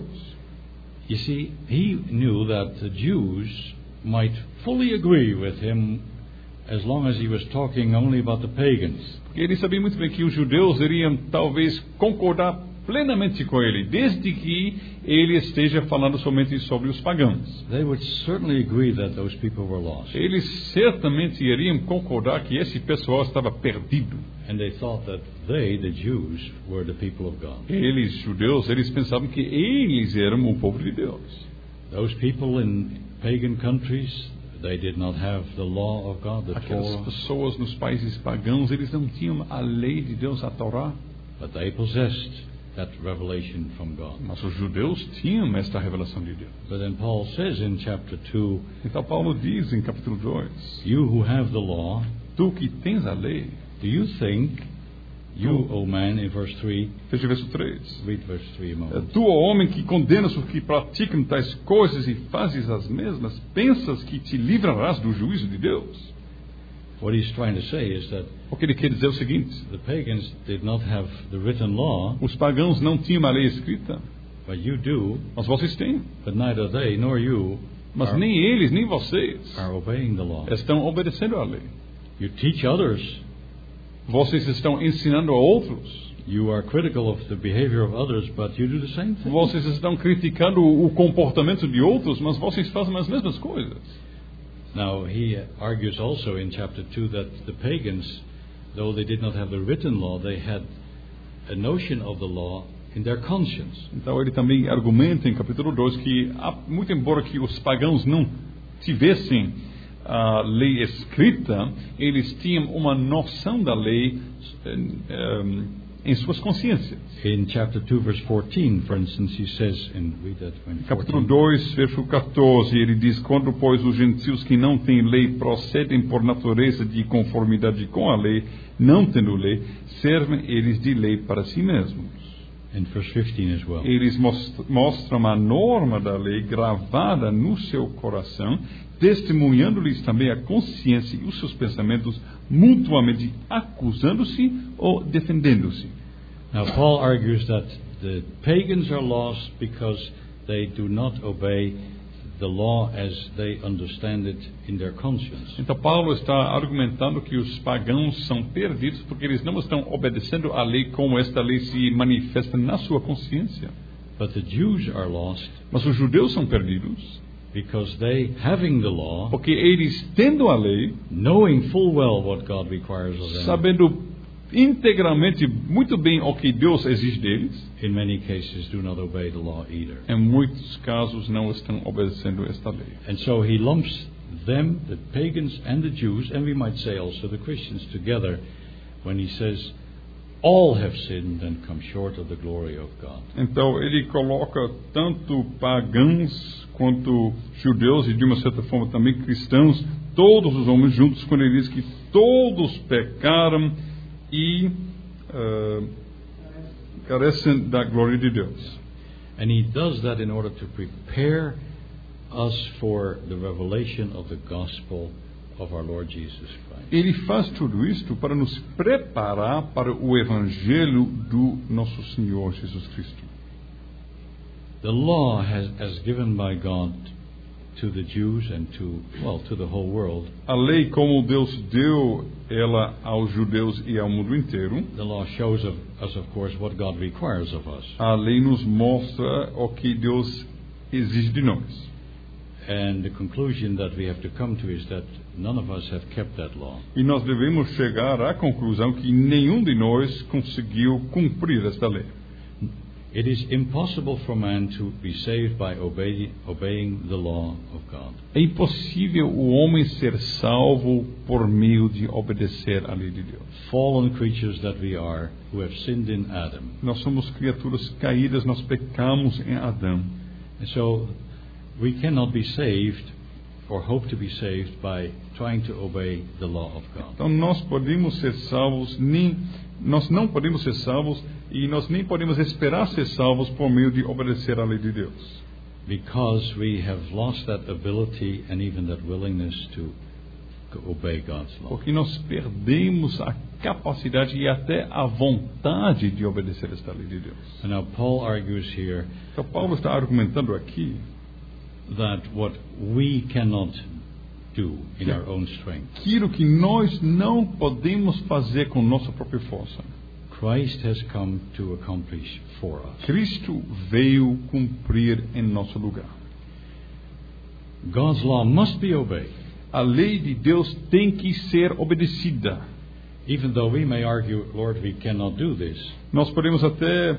You see, he knew that the Jews might fully agree with him as long as he was talking only about the pagans. Porque ele sabia muito bem que os judeus iriam talvez concordar plenamente com ele, desde que ele esteja falando somente sobre os pagãos. They would certainly agree that those people were lost. Eles certamente iriam concordar que esse pessoal estava perdido. And they thought that they, the Jews, were the people of God. Eles, judeus, eles pensavam que eles eram o povo de Deus. Those people in pagan countries, they did not have the law of God, the Aquelas Torah, pessoas nos países pagãos, eles não tinham a lei de Deus, a Torá. but they possessed that revelation from God. Mas os judeus tinham esta revelação de Deus. But then Paul says in chapter 2, Então Paulo diz em capítulo 2, you who have the law, tu que tens a lei, do you think, you, O man, in verse 3, veja o verso 3. read verse 3 a moment. Tu, ó homem, que condenas os que praticam tais coisas e fazes as mesmas, pensas que te livrarás do juízo de Deus? What he's trying to say is that O que ele quer dizer é o seguinte: the pagans did not have the written law, os pagãos não tinham a lei escrita, but you do, mas vocês têm. but neither they nor you Mas are, nem eles, nem vocês are obeying the law. estão obedecendo à lei. You teach others. Vocês estão ensinando a outros. You are critical of the behavior of others, but you do the same thing. Vocês estão criticando o comportamento de outros, mas vocês fazem as mesmas coisas. Now, he argues also in chapter 2 that the pagans, though they did not have the written law, they had a notion of the law in their conscience. Então ele também argumenta em capítulo 2 que, muito embora que os pagãos não tivessem a lei escrita, eles tinham uma noção da lei em suas consciências. In chapter 2, verse 14, for instance, he says, and read that when Capítulo 2, verso 14, ele diz: quando, pois, os gentios que não têm lei procedem por natureza de conformidade com a lei, não tendo lei, servem eles de lei para si mesmos. in verse 15 as well. Eles mostram a norma da lei gravada no seu coração, testemunhando-lhes também a consciência e os seus pensamentos, mutuamente acusando-se ou defendendo-se. Now, Paul argues that the pagans are lost because they do not obey the law as they understand it in their conscience. Então Paulo está argumentando que os pagãos são perdidos porque eles não estão obedecendo a lei como esta lei se manifesta na sua consciência. But the Jews are lost Mas os judeus são perdidos because they, having the law, porque eles, tendo a lei, knowing full well what God requires of them, sabendo integralmente muito bem o que Deus exige deles, in many cases do not obey the law either. em muitos casos não estão obedecendo esta lei. And so he lumps them, the pagans and the Jews, and we might say also the Christians together, when he says, all have sinned and come short of the glory of God. Então ele coloca tanto pagãos quanto judeus e de uma certa forma também cristãos, todos os homens juntos, quando ele diz que todos pecaram e carecem da glória de Deus. And he does that in order to prepare us for the revelation of the gospel of our Lord Jesus Christ. Ele faz tudo isto para nos preparar para o evangelho do nosso Senhor Jesus Cristo. The law as given by God to the Jews and to the whole world. A lei, como Deus deu ela aos judeus e ao mundo inteiro, The law shows us, of course, what God requires of us. a lei nos mostra o que Deus exige de nós. And the conclusion that we have to come to is that none of us have kept that law. E nós devemos chegar à conclusão que nenhum de nós conseguiu cumprir esta lei. It is impossible for man to be saved by obeying the law of God. É impossível o homem ser salvo por meio de obedecer à lei de Deus. Fallen creatures that we are, who have sinned in Adam. Nós somos criaturas caídas, nós pecamos em Adão. And so we cannot be saved or hope to be saved by trying to obey the law of God. Então nós não podemos ser salvos e nós nem podemos esperar ser salvos por meio de obedecer à lei de Deus. Because we have lost that ability and even that willingness to obey God's law. Porque nós perdemos a capacidade e até a vontade de obedecer esta lei de Deus. And now Paul argues here Então Paulo está argumentando aqui that what we cannot do in our own strength, aquilo que nós não podemos fazer com nossa própria força, Christ has come to accomplish for us. Cristo veio cumprir em nosso lugar. God's law must be obeyed. A lei de Deus tem que ser obedecida. Even though we may argue, Lord, we cannot do this. Nós podemos até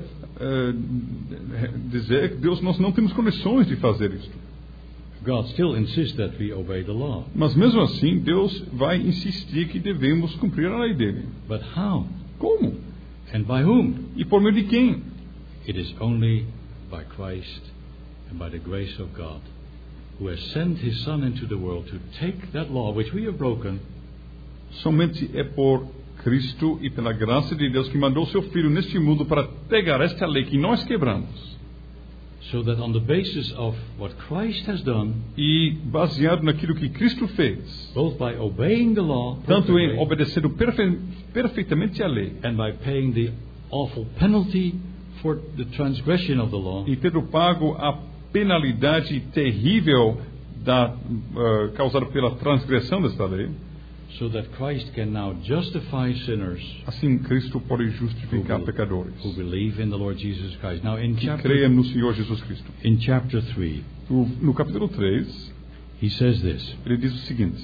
dizer que Deus, nós não temos condições de fazer isto. God still insists that we obey the law. Mas mesmo assim, Deus vai insistir que devemos cumprir a lei dele. But how? Como? And by whom? E por meio de quem? It is only by Christ and by the grace of God, who has sent His Son into the world to take that law which we have broken. Somente é por Cristo e pela graça de Deus que mandou seu Filho neste mundo para pegar esta lei que nós quebramos. So that on the basis of what Christ has done, e baseado naquilo que Cristo fez, both by obeying the law, tanto em obedecendo perfeitamente a lei, and by paying the awful penalty for the transgression of the law, e tendo pago a penalidade terrível causada pela transgressão desta lei, so that Christ can now justify sinners, assim Cristo pode justificar pecadores who believe in the Lord Jesus Christ. Now in que creiam no Senhor Jesus Cristo. In chapter 3, no capítulo 3, he says this. Ele diz o seguinte.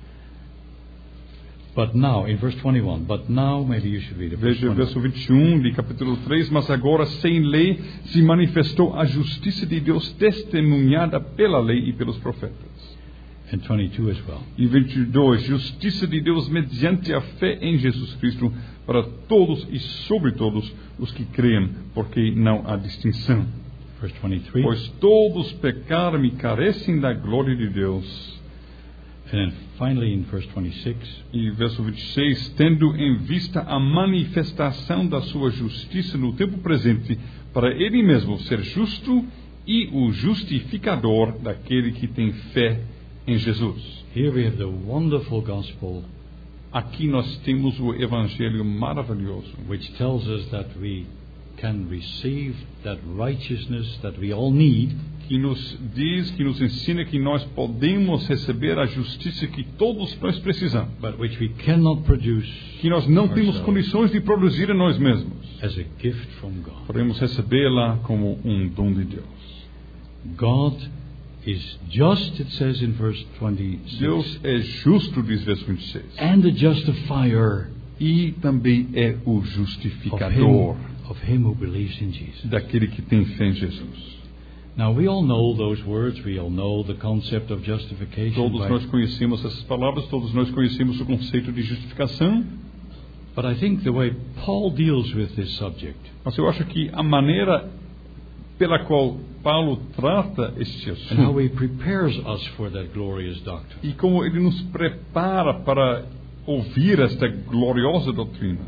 But now, in verse 21, but now, maybe you should read it. Veja o verso 21 de capítulo 3, mas agora sem lei se manifestou a justiça de Deus testemunhada pela lei e pelos profetas. And 22 as well. E 22, justiça de Deus mediante a fé em Jesus Cristo para todos e sobre todos os que creem, porque não há distinção. Verse 23. Pois todos pecaram e carecem da glória de Deus. And then finally in verse 26. E verso 26, tendo em vista a manifestação da sua justiça no tempo presente, para ele mesmo ser justo e o justificador daquele que tem fé em Jesus. Here we have the wonderful gospel. Aqui nós temos o evangelho maravilhoso, which tells us that we can receive that righteousness that we all need, que nos diz, que nos ensina que nós podemos receber a justiça que todos nós precisamos, but which we cannot produce, que nós não temos condições de produzir a nós mesmos. As a gift from God. Podemos recebê-la como dom de Deus. God is just, it says in verse 26. Deus é justo, diz verso 26. And the justifier. E também é o justificador of him who believes in Jesus. Daquele que tem fé em Jesus. Now we all know those words, we all know the concept of justification. Todos nós conhecemos essas palavras, todos nós conhecemos o conceito de justificação. But I think the way Paul deals with this subject Mas eu acho que a maneira pela qual Paulo trata este and how assunto he prepares us for that glorious doctrine e como ele nos prepara para ouvir esta gloriosa doutrina,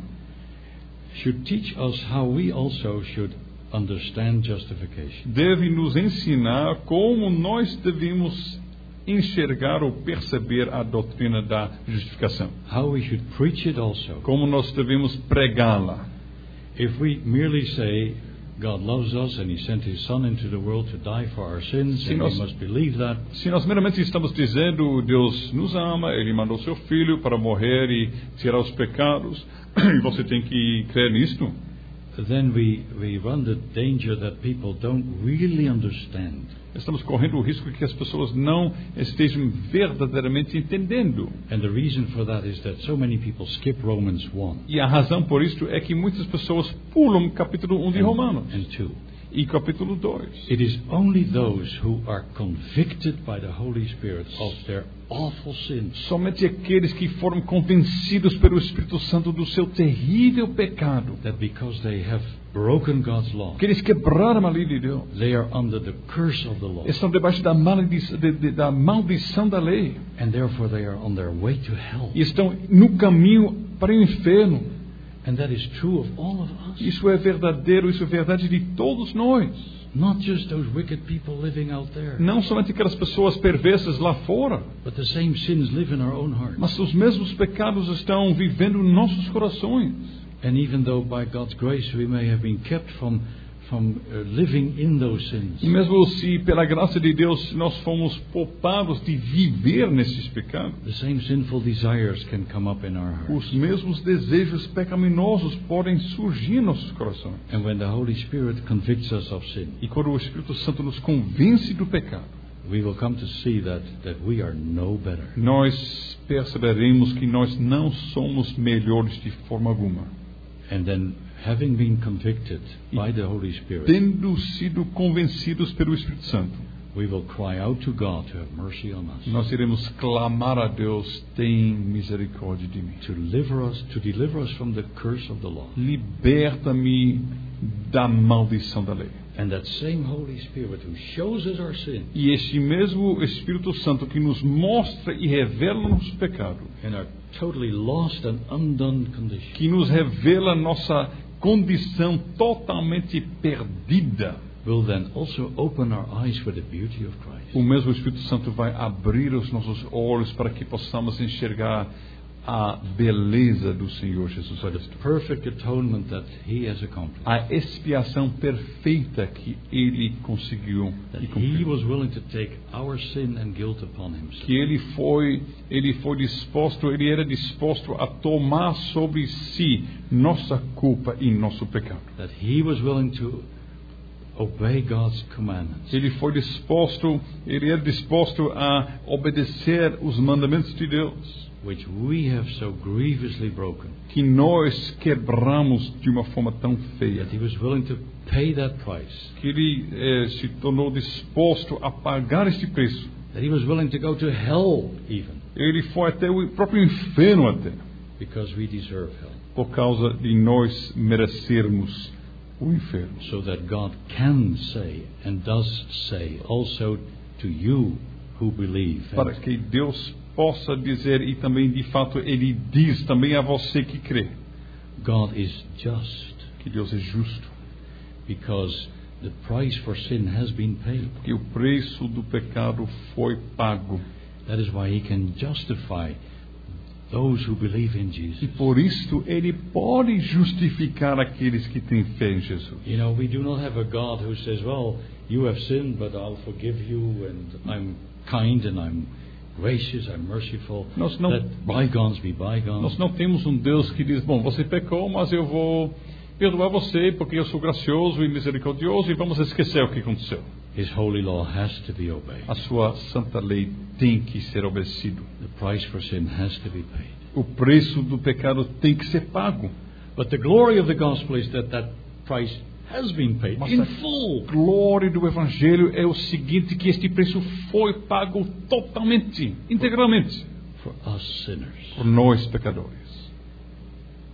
should teach us how we also should understand justification. deve nos ensinar como nós devemos enxergar ou perceber a doutrina da justificação, How we should preach it also. como nós devemos pregá-la. If we merely say God loves us and He sent His Son into the world to die for our sins, Se and nós- we must believe that, Se nós meramente estamos dizendo Deus nos ama, Ele mandou seu Filho para morrer e tirar os pecados, e você tem que crer nisto, then we run the danger that people don't really understand estamos correndo o risco de que as pessoas não estejam verdadeiramente entendendo. And the reason for that is that so many people skip Romans 1 E a razão por isso é que muitas pessoas pulam capítulo 1 de Romanos and 2. e capítulo 2. It is only those who are convicted by the Holy Spirit of their awful sins Somente aqueles que foram convencidos pelo Espírito Santo do seu terrível pecado, that because they have broken God's law, que eles quebraram a lei de Deus, they are under the curse of the law, estão debaixo da maldição da lei and therefore they are on their way to hell. e estão no caminho para o inferno. And that is true of all of us. Isso é verdadeiro, isso é verdade de todos nós. Not just those wicked people living out there, Não somente aquelas pessoas perversas lá fora, but the same sins live in our own hearts. mas os mesmos pecados estão vivendo em nossos corações. And even though by God's grace we may have been kept from living in those sins, E mesmo se pela graça de Deus nós fomos poupados de viver nesses pecados, the same sinful desires can come up in our hearts. os mesmos desejos pecaminosos podem surgir em nossos corações. And when the Holy Spirit convicts us of sin, E quando o Espírito Santo nos convence do pecado, we will come to see that we are no better. nós perceberemos que nós não somos melhores de forma alguma. And then, having been convicted by the Holy Spirit, Tendo sido convencidos pelo Espírito Santo, we will cry out to God to have mercy on us, nós iremos clamar a Deus: tem misericórdia de mim. to deliver us from the curse of the law. Liberta-me da maldição da lei. And that same Holy Spirit who shows us our sin E este mesmo Espírito Santo que nos mostra e revela nosso pecado, in our totally lost and undone condition, que nos revela nossa condição totalmente perdida, will then also open our eyes for the beauty of Christ. o mesmo Espírito Santo vai abrir os nossos olhos para que possamos enxergar a beleza do Senhor Jesus For the Cristo. perfect atonement that He has accomplished. A expiação perfeita que Ele conseguiu That e He cumpriu. was willing to take our sin and guilt upon Himself. Que ele era disposto a tomar sobre si nossa culpa e nosso pecado. That He was willing to obey God's commandments. Ele era disposto a obedecer os mandamentos de Deus, Which we have so grievously broken. que nós quebramos de uma forma tão feia. That He was willing to pay that price. Que ele se tornou disposto a pagar este preço. That He was willing to go to hell even. Ele foi até o próprio inferno até, Because we deserve hell. por causa de nós merecermos o inferno. So that God can say and does say also to you who believe. Para que Deus possa dizer, e também de fato Ele diz também a você que crê, God is just que Deus é justo, because the price for sin has been paid. que o preço do pecado foi pago. That is why He can justify those who believe in E Jesus. por isto Ele pode justificar aqueles que têm fé em Jesus. You know, we do not have a God who says, well, you have sinned, but I'll forgive you, and I'm kind, and I'm gracious, I'm merciful. Nós não- Let bygones be bygones. Nós não temos um Deus que diz, bom, você pecou, mas eu vou perdoar você porque eu sou gracioso e misericordioso e vamos esquecer o que aconteceu. His holy law has to be obeyed. A sua santa lei tem que ser obedecido. The price for sin has to be paid. O preço do pecado tem que ser pago. But the glory of the gospel is that that price has been paid Mas in a full. glória do Evangelho é o seguinte, que este preço foi pago totalmente, integralmente, For us sinners. por nós pecadores.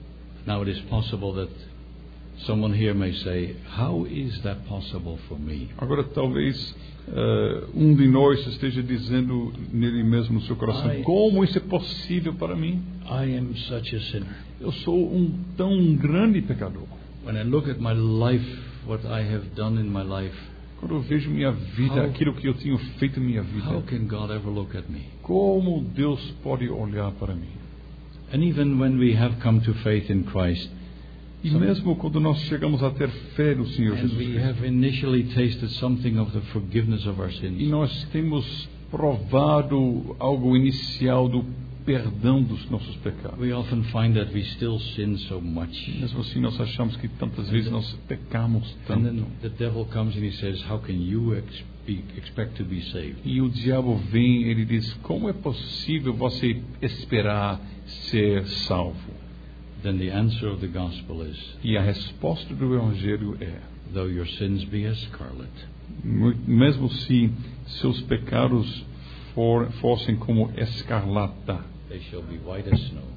Now it is possible that someone here may say, how is that possible for me? Agora talvez de nós esteja dizendo nele mesmo no seu coração, como isso é possível para mim? I am such a sinner. Eu sou tão grande pecador. When I look at my life, what I have done in my life, quando eu vejo minha vida, aquilo que eu tenho feito em minha vida, how can God ever look at me? Como Deus pode olhar para mim? And even when we have come to faith in Christ, e mesmo quando nós chegamos a ter fé no Senhor Jesus we Cristo, have initially tasted something of the forgiveness of our sins, e nós temos provado algo inicial do perdão dos nossos pecados, we often find that we still sin so much. Mesmo assim, nós achamos que tantas vezes nós pecamos And then tanto. the devil comes and he says, how can you expect to be saved? E o diabo vem, ele diz, como é possível você esperar ser salvo? Then the answer of the gospel is, E a resposta do Evangelho é, though your sins be as scarlet, mesmo se seus pecados fossem como escarlata, they shall be white as snow.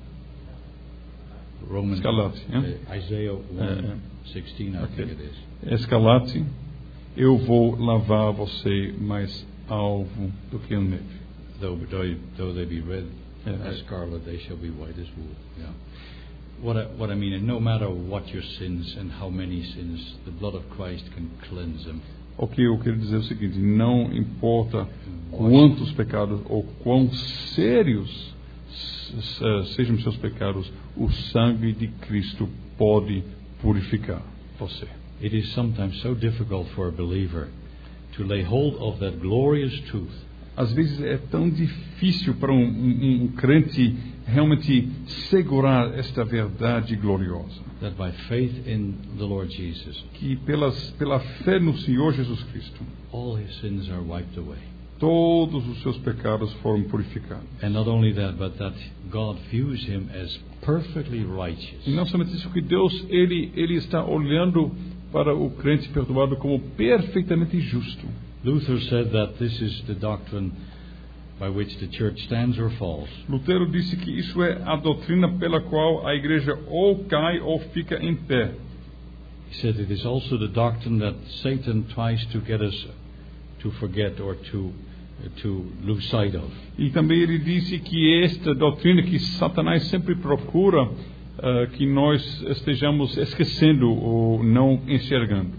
Escarlate, Isaiah 1:16, I think it is. Escarlate, eu vou lavar você mais alvo do que a neve. Though they be red as scarlet, they shall be white as wool. Yeah. What I mean is, no matter what your sins and how many sins, the blood of Christ can cleanse them. O que eu quero dizer é o seguinte: não importa quantos pecados ou quão sérios sejam seus pecados, o sangue de Cristo pode purificar você. It is sometimes so difficult for a believer to lay hold of that glorious truth. Às vezes é tão difícil para um crente realmente segurar esta verdade gloriosa. That by faith in the Lord Jesus, que pela fé no Senhor Jesus Cristo, all his sins are wiped away. Todos os seus pecados foram purificados. And not only that, but that God views him as perfectly righteous. E não somente isso, que Deus ele está olhando para o crente perdoado como perfeitamente justo. Luther said that this is the doctrine by which the church stands or falls. Lutero disse que isso é a doutrina pela qual a igreja ou cai ou fica em pé. He said it is also the doctrine that Satan tries to get us to forget or to lose sight of. E também ele disse que esta doutrina que Satanás sempre procura que nós estejamos esquecendo ou não enxergando.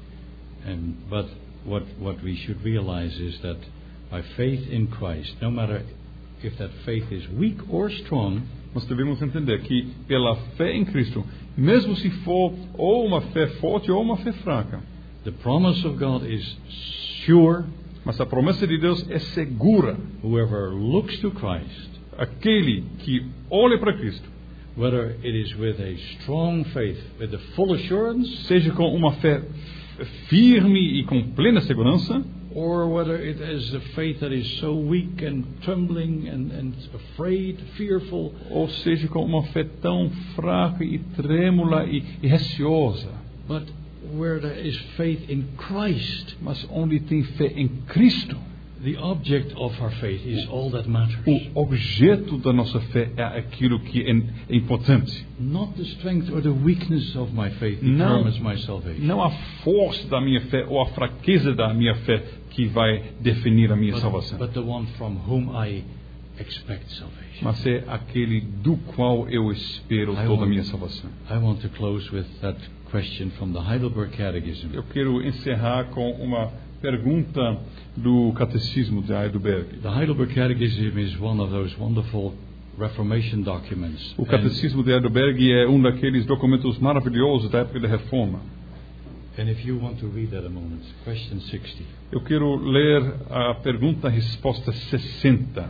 But what we should realize is that by faith in Christ, no matter if that faith is weak or strong, nós devemos entender que pela fé em Cristo, mesmo se for ou uma fé forte ou uma fé fraca, the promise of God is sure. Mas a promessa de Deus é segura. Whoever looks to Christ, aquele que olha para Cristo, whether it is with a strong faith, with a full assurance, seja com uma fé firme e com plena segurança, or whether it is a faith that is so weak and trembling and afraid, fearful, ou seja com uma fé tão fraca e trêmula e receosa, but where there is faith in Christ, mas onde tem fé em Cristo, the object of our faith is all that matters. O objeto da nossa fé é aquilo que é importante. Not the strength or the weakness of my faith determines my salvation. Não a força da minha fé ou a fraqueza da minha fé que vai definir a minha salvação. But the one from whom I expect salvation. Mas é aquele do qual eu espero toda a minha salvação. I want to close with that question from the Heidelberg Catechism. Eu quero encerrar com uma pergunta do Catecismo de Heidelberg. The Heidelberg Catechism is one of those wonderful Reformation documents. O Catecismo de Heidelberg é daqueles documentos maravilhosos da época da Reforma. And if you want to read that a moment, question 60. Eu quero ler a pergunta-resposta 60.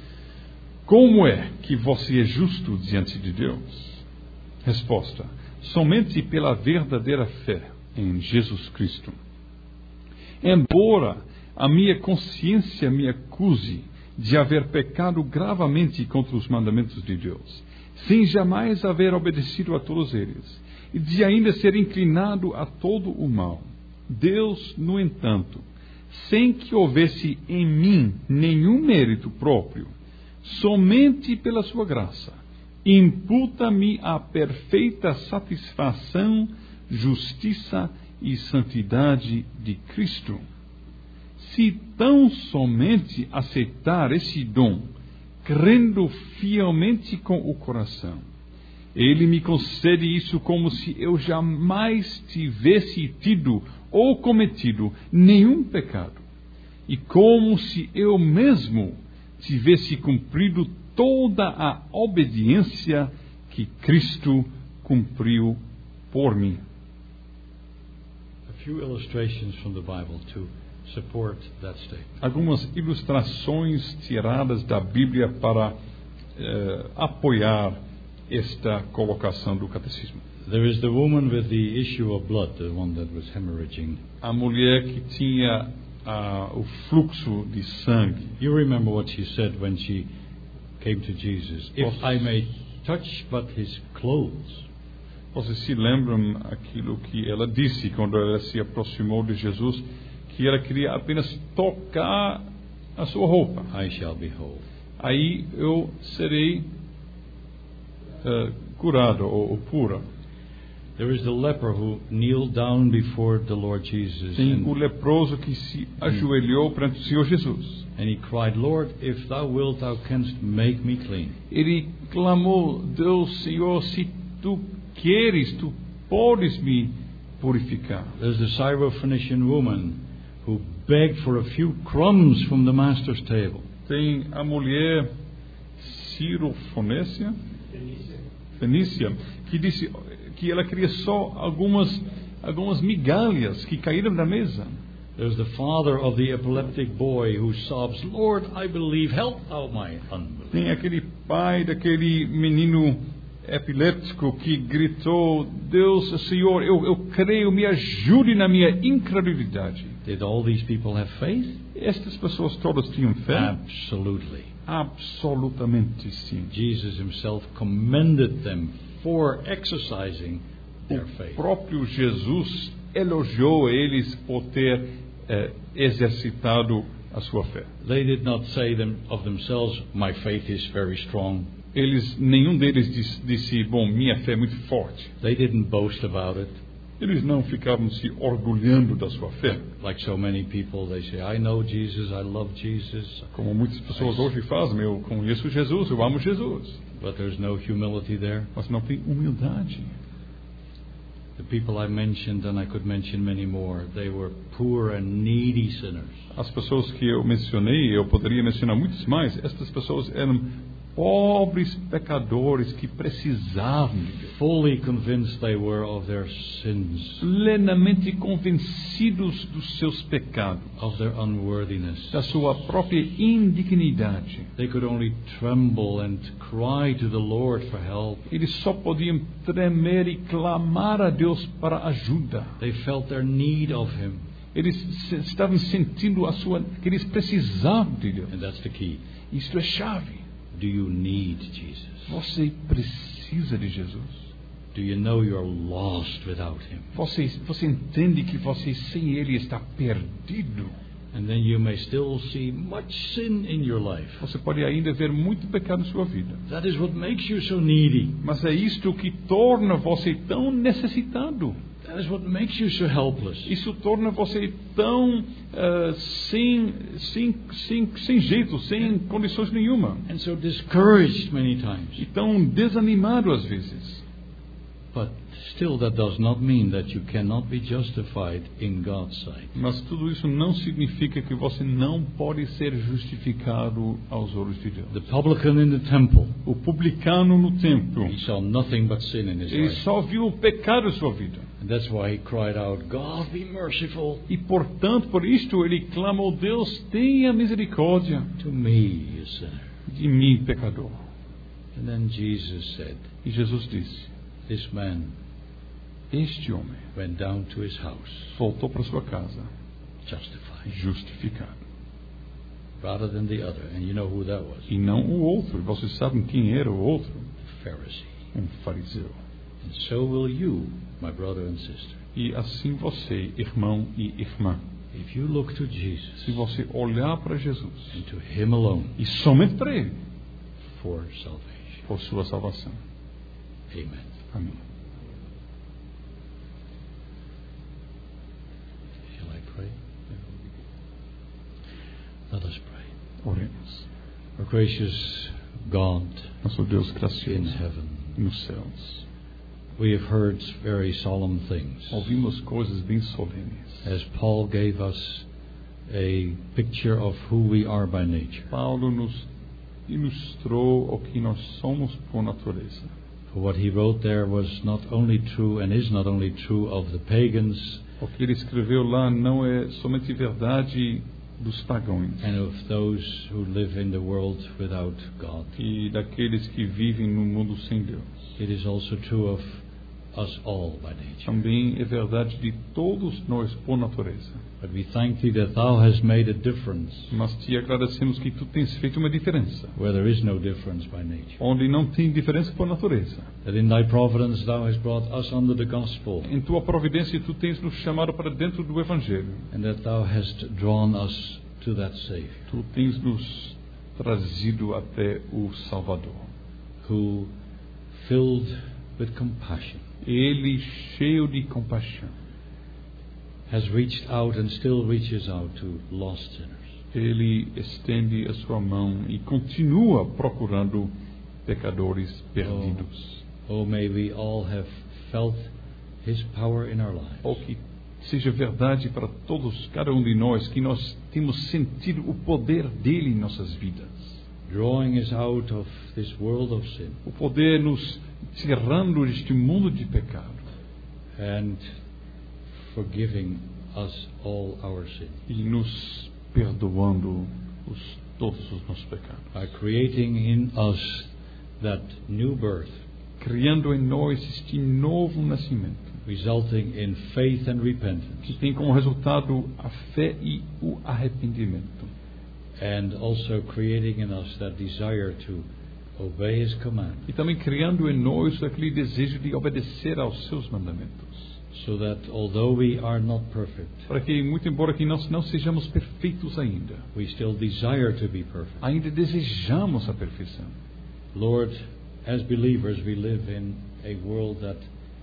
Como é que você é justo diante de Deus? Resposta: somente pela verdadeira fé em Jesus Cristo. Embora a minha consciência me acuse de haver pecado gravemente contra os mandamentos de Deus, sem jamais haver obedecido a todos eles, e de ainda ser inclinado a todo o mal, Deus, no entanto, sem que houvesse em mim nenhum mérito próprio, somente pela sua graça, imputa-me a perfeita satisfação, justiça e santidade de Cristo. Se tão somente aceitar esse dom, crendo fielmente com o coração, Ele me concede isso como se eu jamais tivesse tido ou cometido nenhum pecado, e como se eu mesmo tivesse cumprido toda a obediência que Cristo cumpriu por mim. A few illustrations from the Bible to support that statement. Algumas ilustrações tiradas da Bíblia para apoiar esta colocação do catecismo. There is the woman with the issue of blood, the one that was hemorrhaging. A mulher que tinha o fluxo de sangue. You remember what she said when she came to Jesus. If I may touch but his clothes. Vocês se lembram aquilo que ela disse quando ela se aproximou de Jesus, que ela queria apenas tocar a sua roupa. I shall be whole. Aí eu serei curado ou pura. There is the leper who kneeled down before the Lord Jesus. Tem o leproso que se ajoelhou perante o Senhor Jesus. And he cried, Lord, if thou wilt, thou canst make me clean. Ele clamou, Deus, Senhor, se tu queres, tu podes me purificar. There's the Syrophoenician woman who begged for a few crumbs from the master's table. Tem a mulher Fenícia, que disse que ela queria só algumas migalhas que caíram da mesa. There's the father of the epileptic boy who sobs, Lord, I believe, help thou my unbelief. Tem aquele pai daquele menino epiléptico que gritou, Deus, Senhor, eu creio, me ajude na minha incredulidade. Did all these people have faith? Estas pessoas todas tinham fé? Absolutely. Absolutamente sim. Jesus himself commended them for exercising their faith. O próprio Jesus elogiou eles por ter exercitado a sua fé. They did not say of themselves, my faith is very strong. Nenhum deles disse, bom, minha fé é muito forte. They didn't boast about it. Eles não ficavam se orgulhando da sua fé. Like so many people, they say, I know Jesus, I love Jesus. Como muitas pessoas hoje fazem, eu conheço Jesus, eu amo Jesus. But there's no humility there. Mas não tem humildade. The people I mentioned, and I could mention many more, they were poor and needy sinners. As pessoas que eu mencionei, eu poderia mencionar muitas mais. Estas pessoas eram pobres pecadores que precisavam de Deus. Fully convinced they were of their sins, plenamente convencidos dos seus pecados, of their unworthiness. da sua própria indignidade. They could only tremble and cry to the Lord for help. Eles só podiam tremer e clamar a Deus para ajuda. They felt their need of Him. Eles estavam sentindo que eles precisavam de Deus. And that's the key. Isto é chave. Do you need Jesus? Você precisa de Jesus? Do you know you're lost without Him? Você entende que você sem Ele está perdido? And then you may still see much sin in your life. Você pode ainda ver muito pecado em sua vida. That is what makes you so needy. Mas é isto que torna você tão necessitado. That is what makes you so helpless. Isso torna você tão sem jeito, sem condições nenhuma. And so discouraged many times. E tão desanimado às vezes. But still that does not mean that you cannot be justified in God's sight. Mas tudo isso não significa que você não pode ser justificado aos olhos de Deus. The publican in the temple, o publicano no templo, he saw nothing but sin in his ele life. só viu o pecado em sua vida. And that's why he cried out, God be merciful. E portanto, por isto ele clamou, Deus, tenha misericórdia to me, a sinner. De mim, pecador. And then Jesus said, e Jesus disse, this man este homem went down to his house, voltou para sua casa, justificado, rather than the other. And you know who that was? E não o outro. Vocês sabem quem era o outro? The Pharisee. Fariseu. And so will you, my brother and sister. E assim você, irmão e irmã. If you look to Jesus, se você olhar para Jesus, and to Him alone, e somente para Ele, for salvation, por sua salvação. Amen. Amém. Shall I pray? Let us pray. Oremos. Our gracious God Nosso Deus in gracioso heaven, nos céus. we have heard very solemn things. Ouvimos coisas bem solenes. As Paul gave us a picture of who we are by nature. Paulo nos ilustrou o que nós somos por natureza. For what he wrote there was not only true and is not only true of the pagans O que ele escreveu lá não é somente verdade dos pagãos and of those who live in the world without God. e daqueles que vivem no mundo sem Deus. It is also true of us all by nature. Também é verdade de todos nós por natureza. But we thank thee that thou hast made a difference Mas te agradecemos que tu tens feito uma diferença, where there is no difference by nature. onde não tem diferença por natureza. That in thy providence thou hast brought us under the gospel, Em tua providência tu tens nos chamado para dentro do Evangelho. and that thou hast drawn us to that Savior, Tu tens nos trazido até o Salvador. who, filled with compassion, Ele, cheio de compaixão, has reached out and still reaches out to lost sinners. Ele estende a sua mão e continua procurando pecadores perdidos. Oh, may we all have felt his power in our lives. Ou que seja verdade para todos, cada um de nós, que nós temos sentido o poder dele em nossas vidas. Drawing us out of this world of sin O poder nos tirando deste mundo de pecado and forgiving us all our sin, e nos perdoando todos os nossos pecados. by creating in us that new birth, Criando em nós este novo nascimento, resulting in faith and repentance, que tem como resultado a fé e o arrependimento. and also creating in us that desire to obey his command, E também criando em nós aquele desejo de obedecer aos seus mandamentos. so that although we are not perfect, Para que, muito embora que nós não sejamos perfeitos ainda, we still desire to be perfect. ainda desejamos a perfeição. Lord, as believers, we live in a world that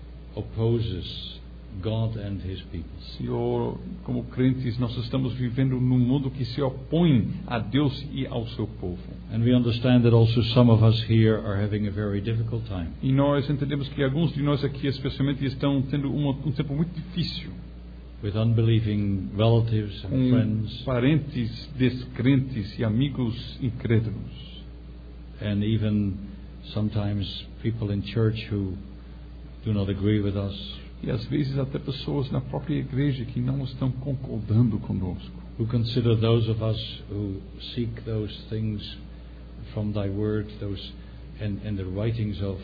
opposes God and his people. Senhor, como crentes, nós estamos vivendo num mundo que se opõe a Deus e ao seu povo. And we understand that also some of us here are having a very difficult time. E nós entendemos que alguns de nós aqui, especialmente, estão tendo um tempo muito difícil, With unbelieving relatives and com friends, parentes descrentes e amigos incrédulos. and even sometimes people in church who do not agree with us, E às vezes até pessoas na própria igreja que não estão concordando conosco. who consider those of us who seek those things from thy word, those and the writings of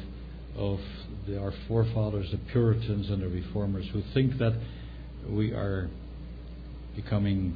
our forefathers, the Puritans and the Reformers, who think that we are becoming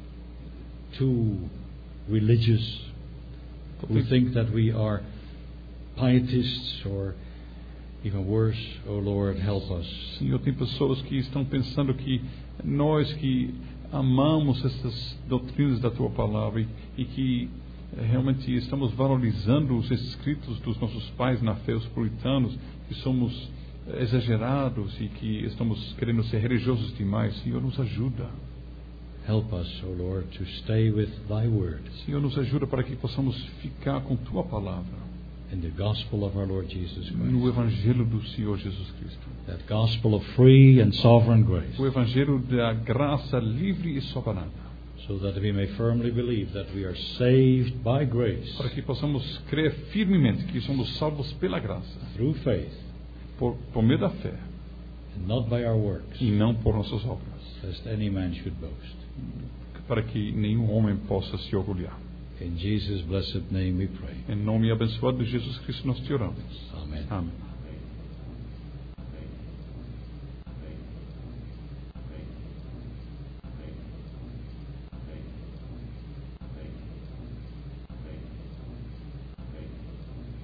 too religious, who think that we are pietists, or even worse. Oh Lord, help us. Senhor, tem pessoas que estão pensando que nós que amamos essas doutrinas da Tua Palavra e que realmente estamos valorizando os escritos dos nossos pais na fé, os puritanos, que somos exagerados e que estamos querendo ser religiosos demais. Senhor, nos ajuda. Help us, O Lord, to stay with thy word Senhor, nos ajuda para que possamos ficar com Tua Palavra in the gospel of our Lord Jesus no Christ. Evangelho do Senhor Jesus Cristo. That gospel of free and sovereign grace, O Evangelho da graça livre e soberana. so that we may firmly believe that we are saved by grace Para que possamos crer firmemente que somos salvos pela graça, through faith por meio da fé, and not by our works, e não por nossas obras, lest any man should boast. para que nenhum homem possa se orgulhar. In Jesus' blessed name we pray. Em nome abençoado de Jesus Cristo nós te oramos. Amen. Amém.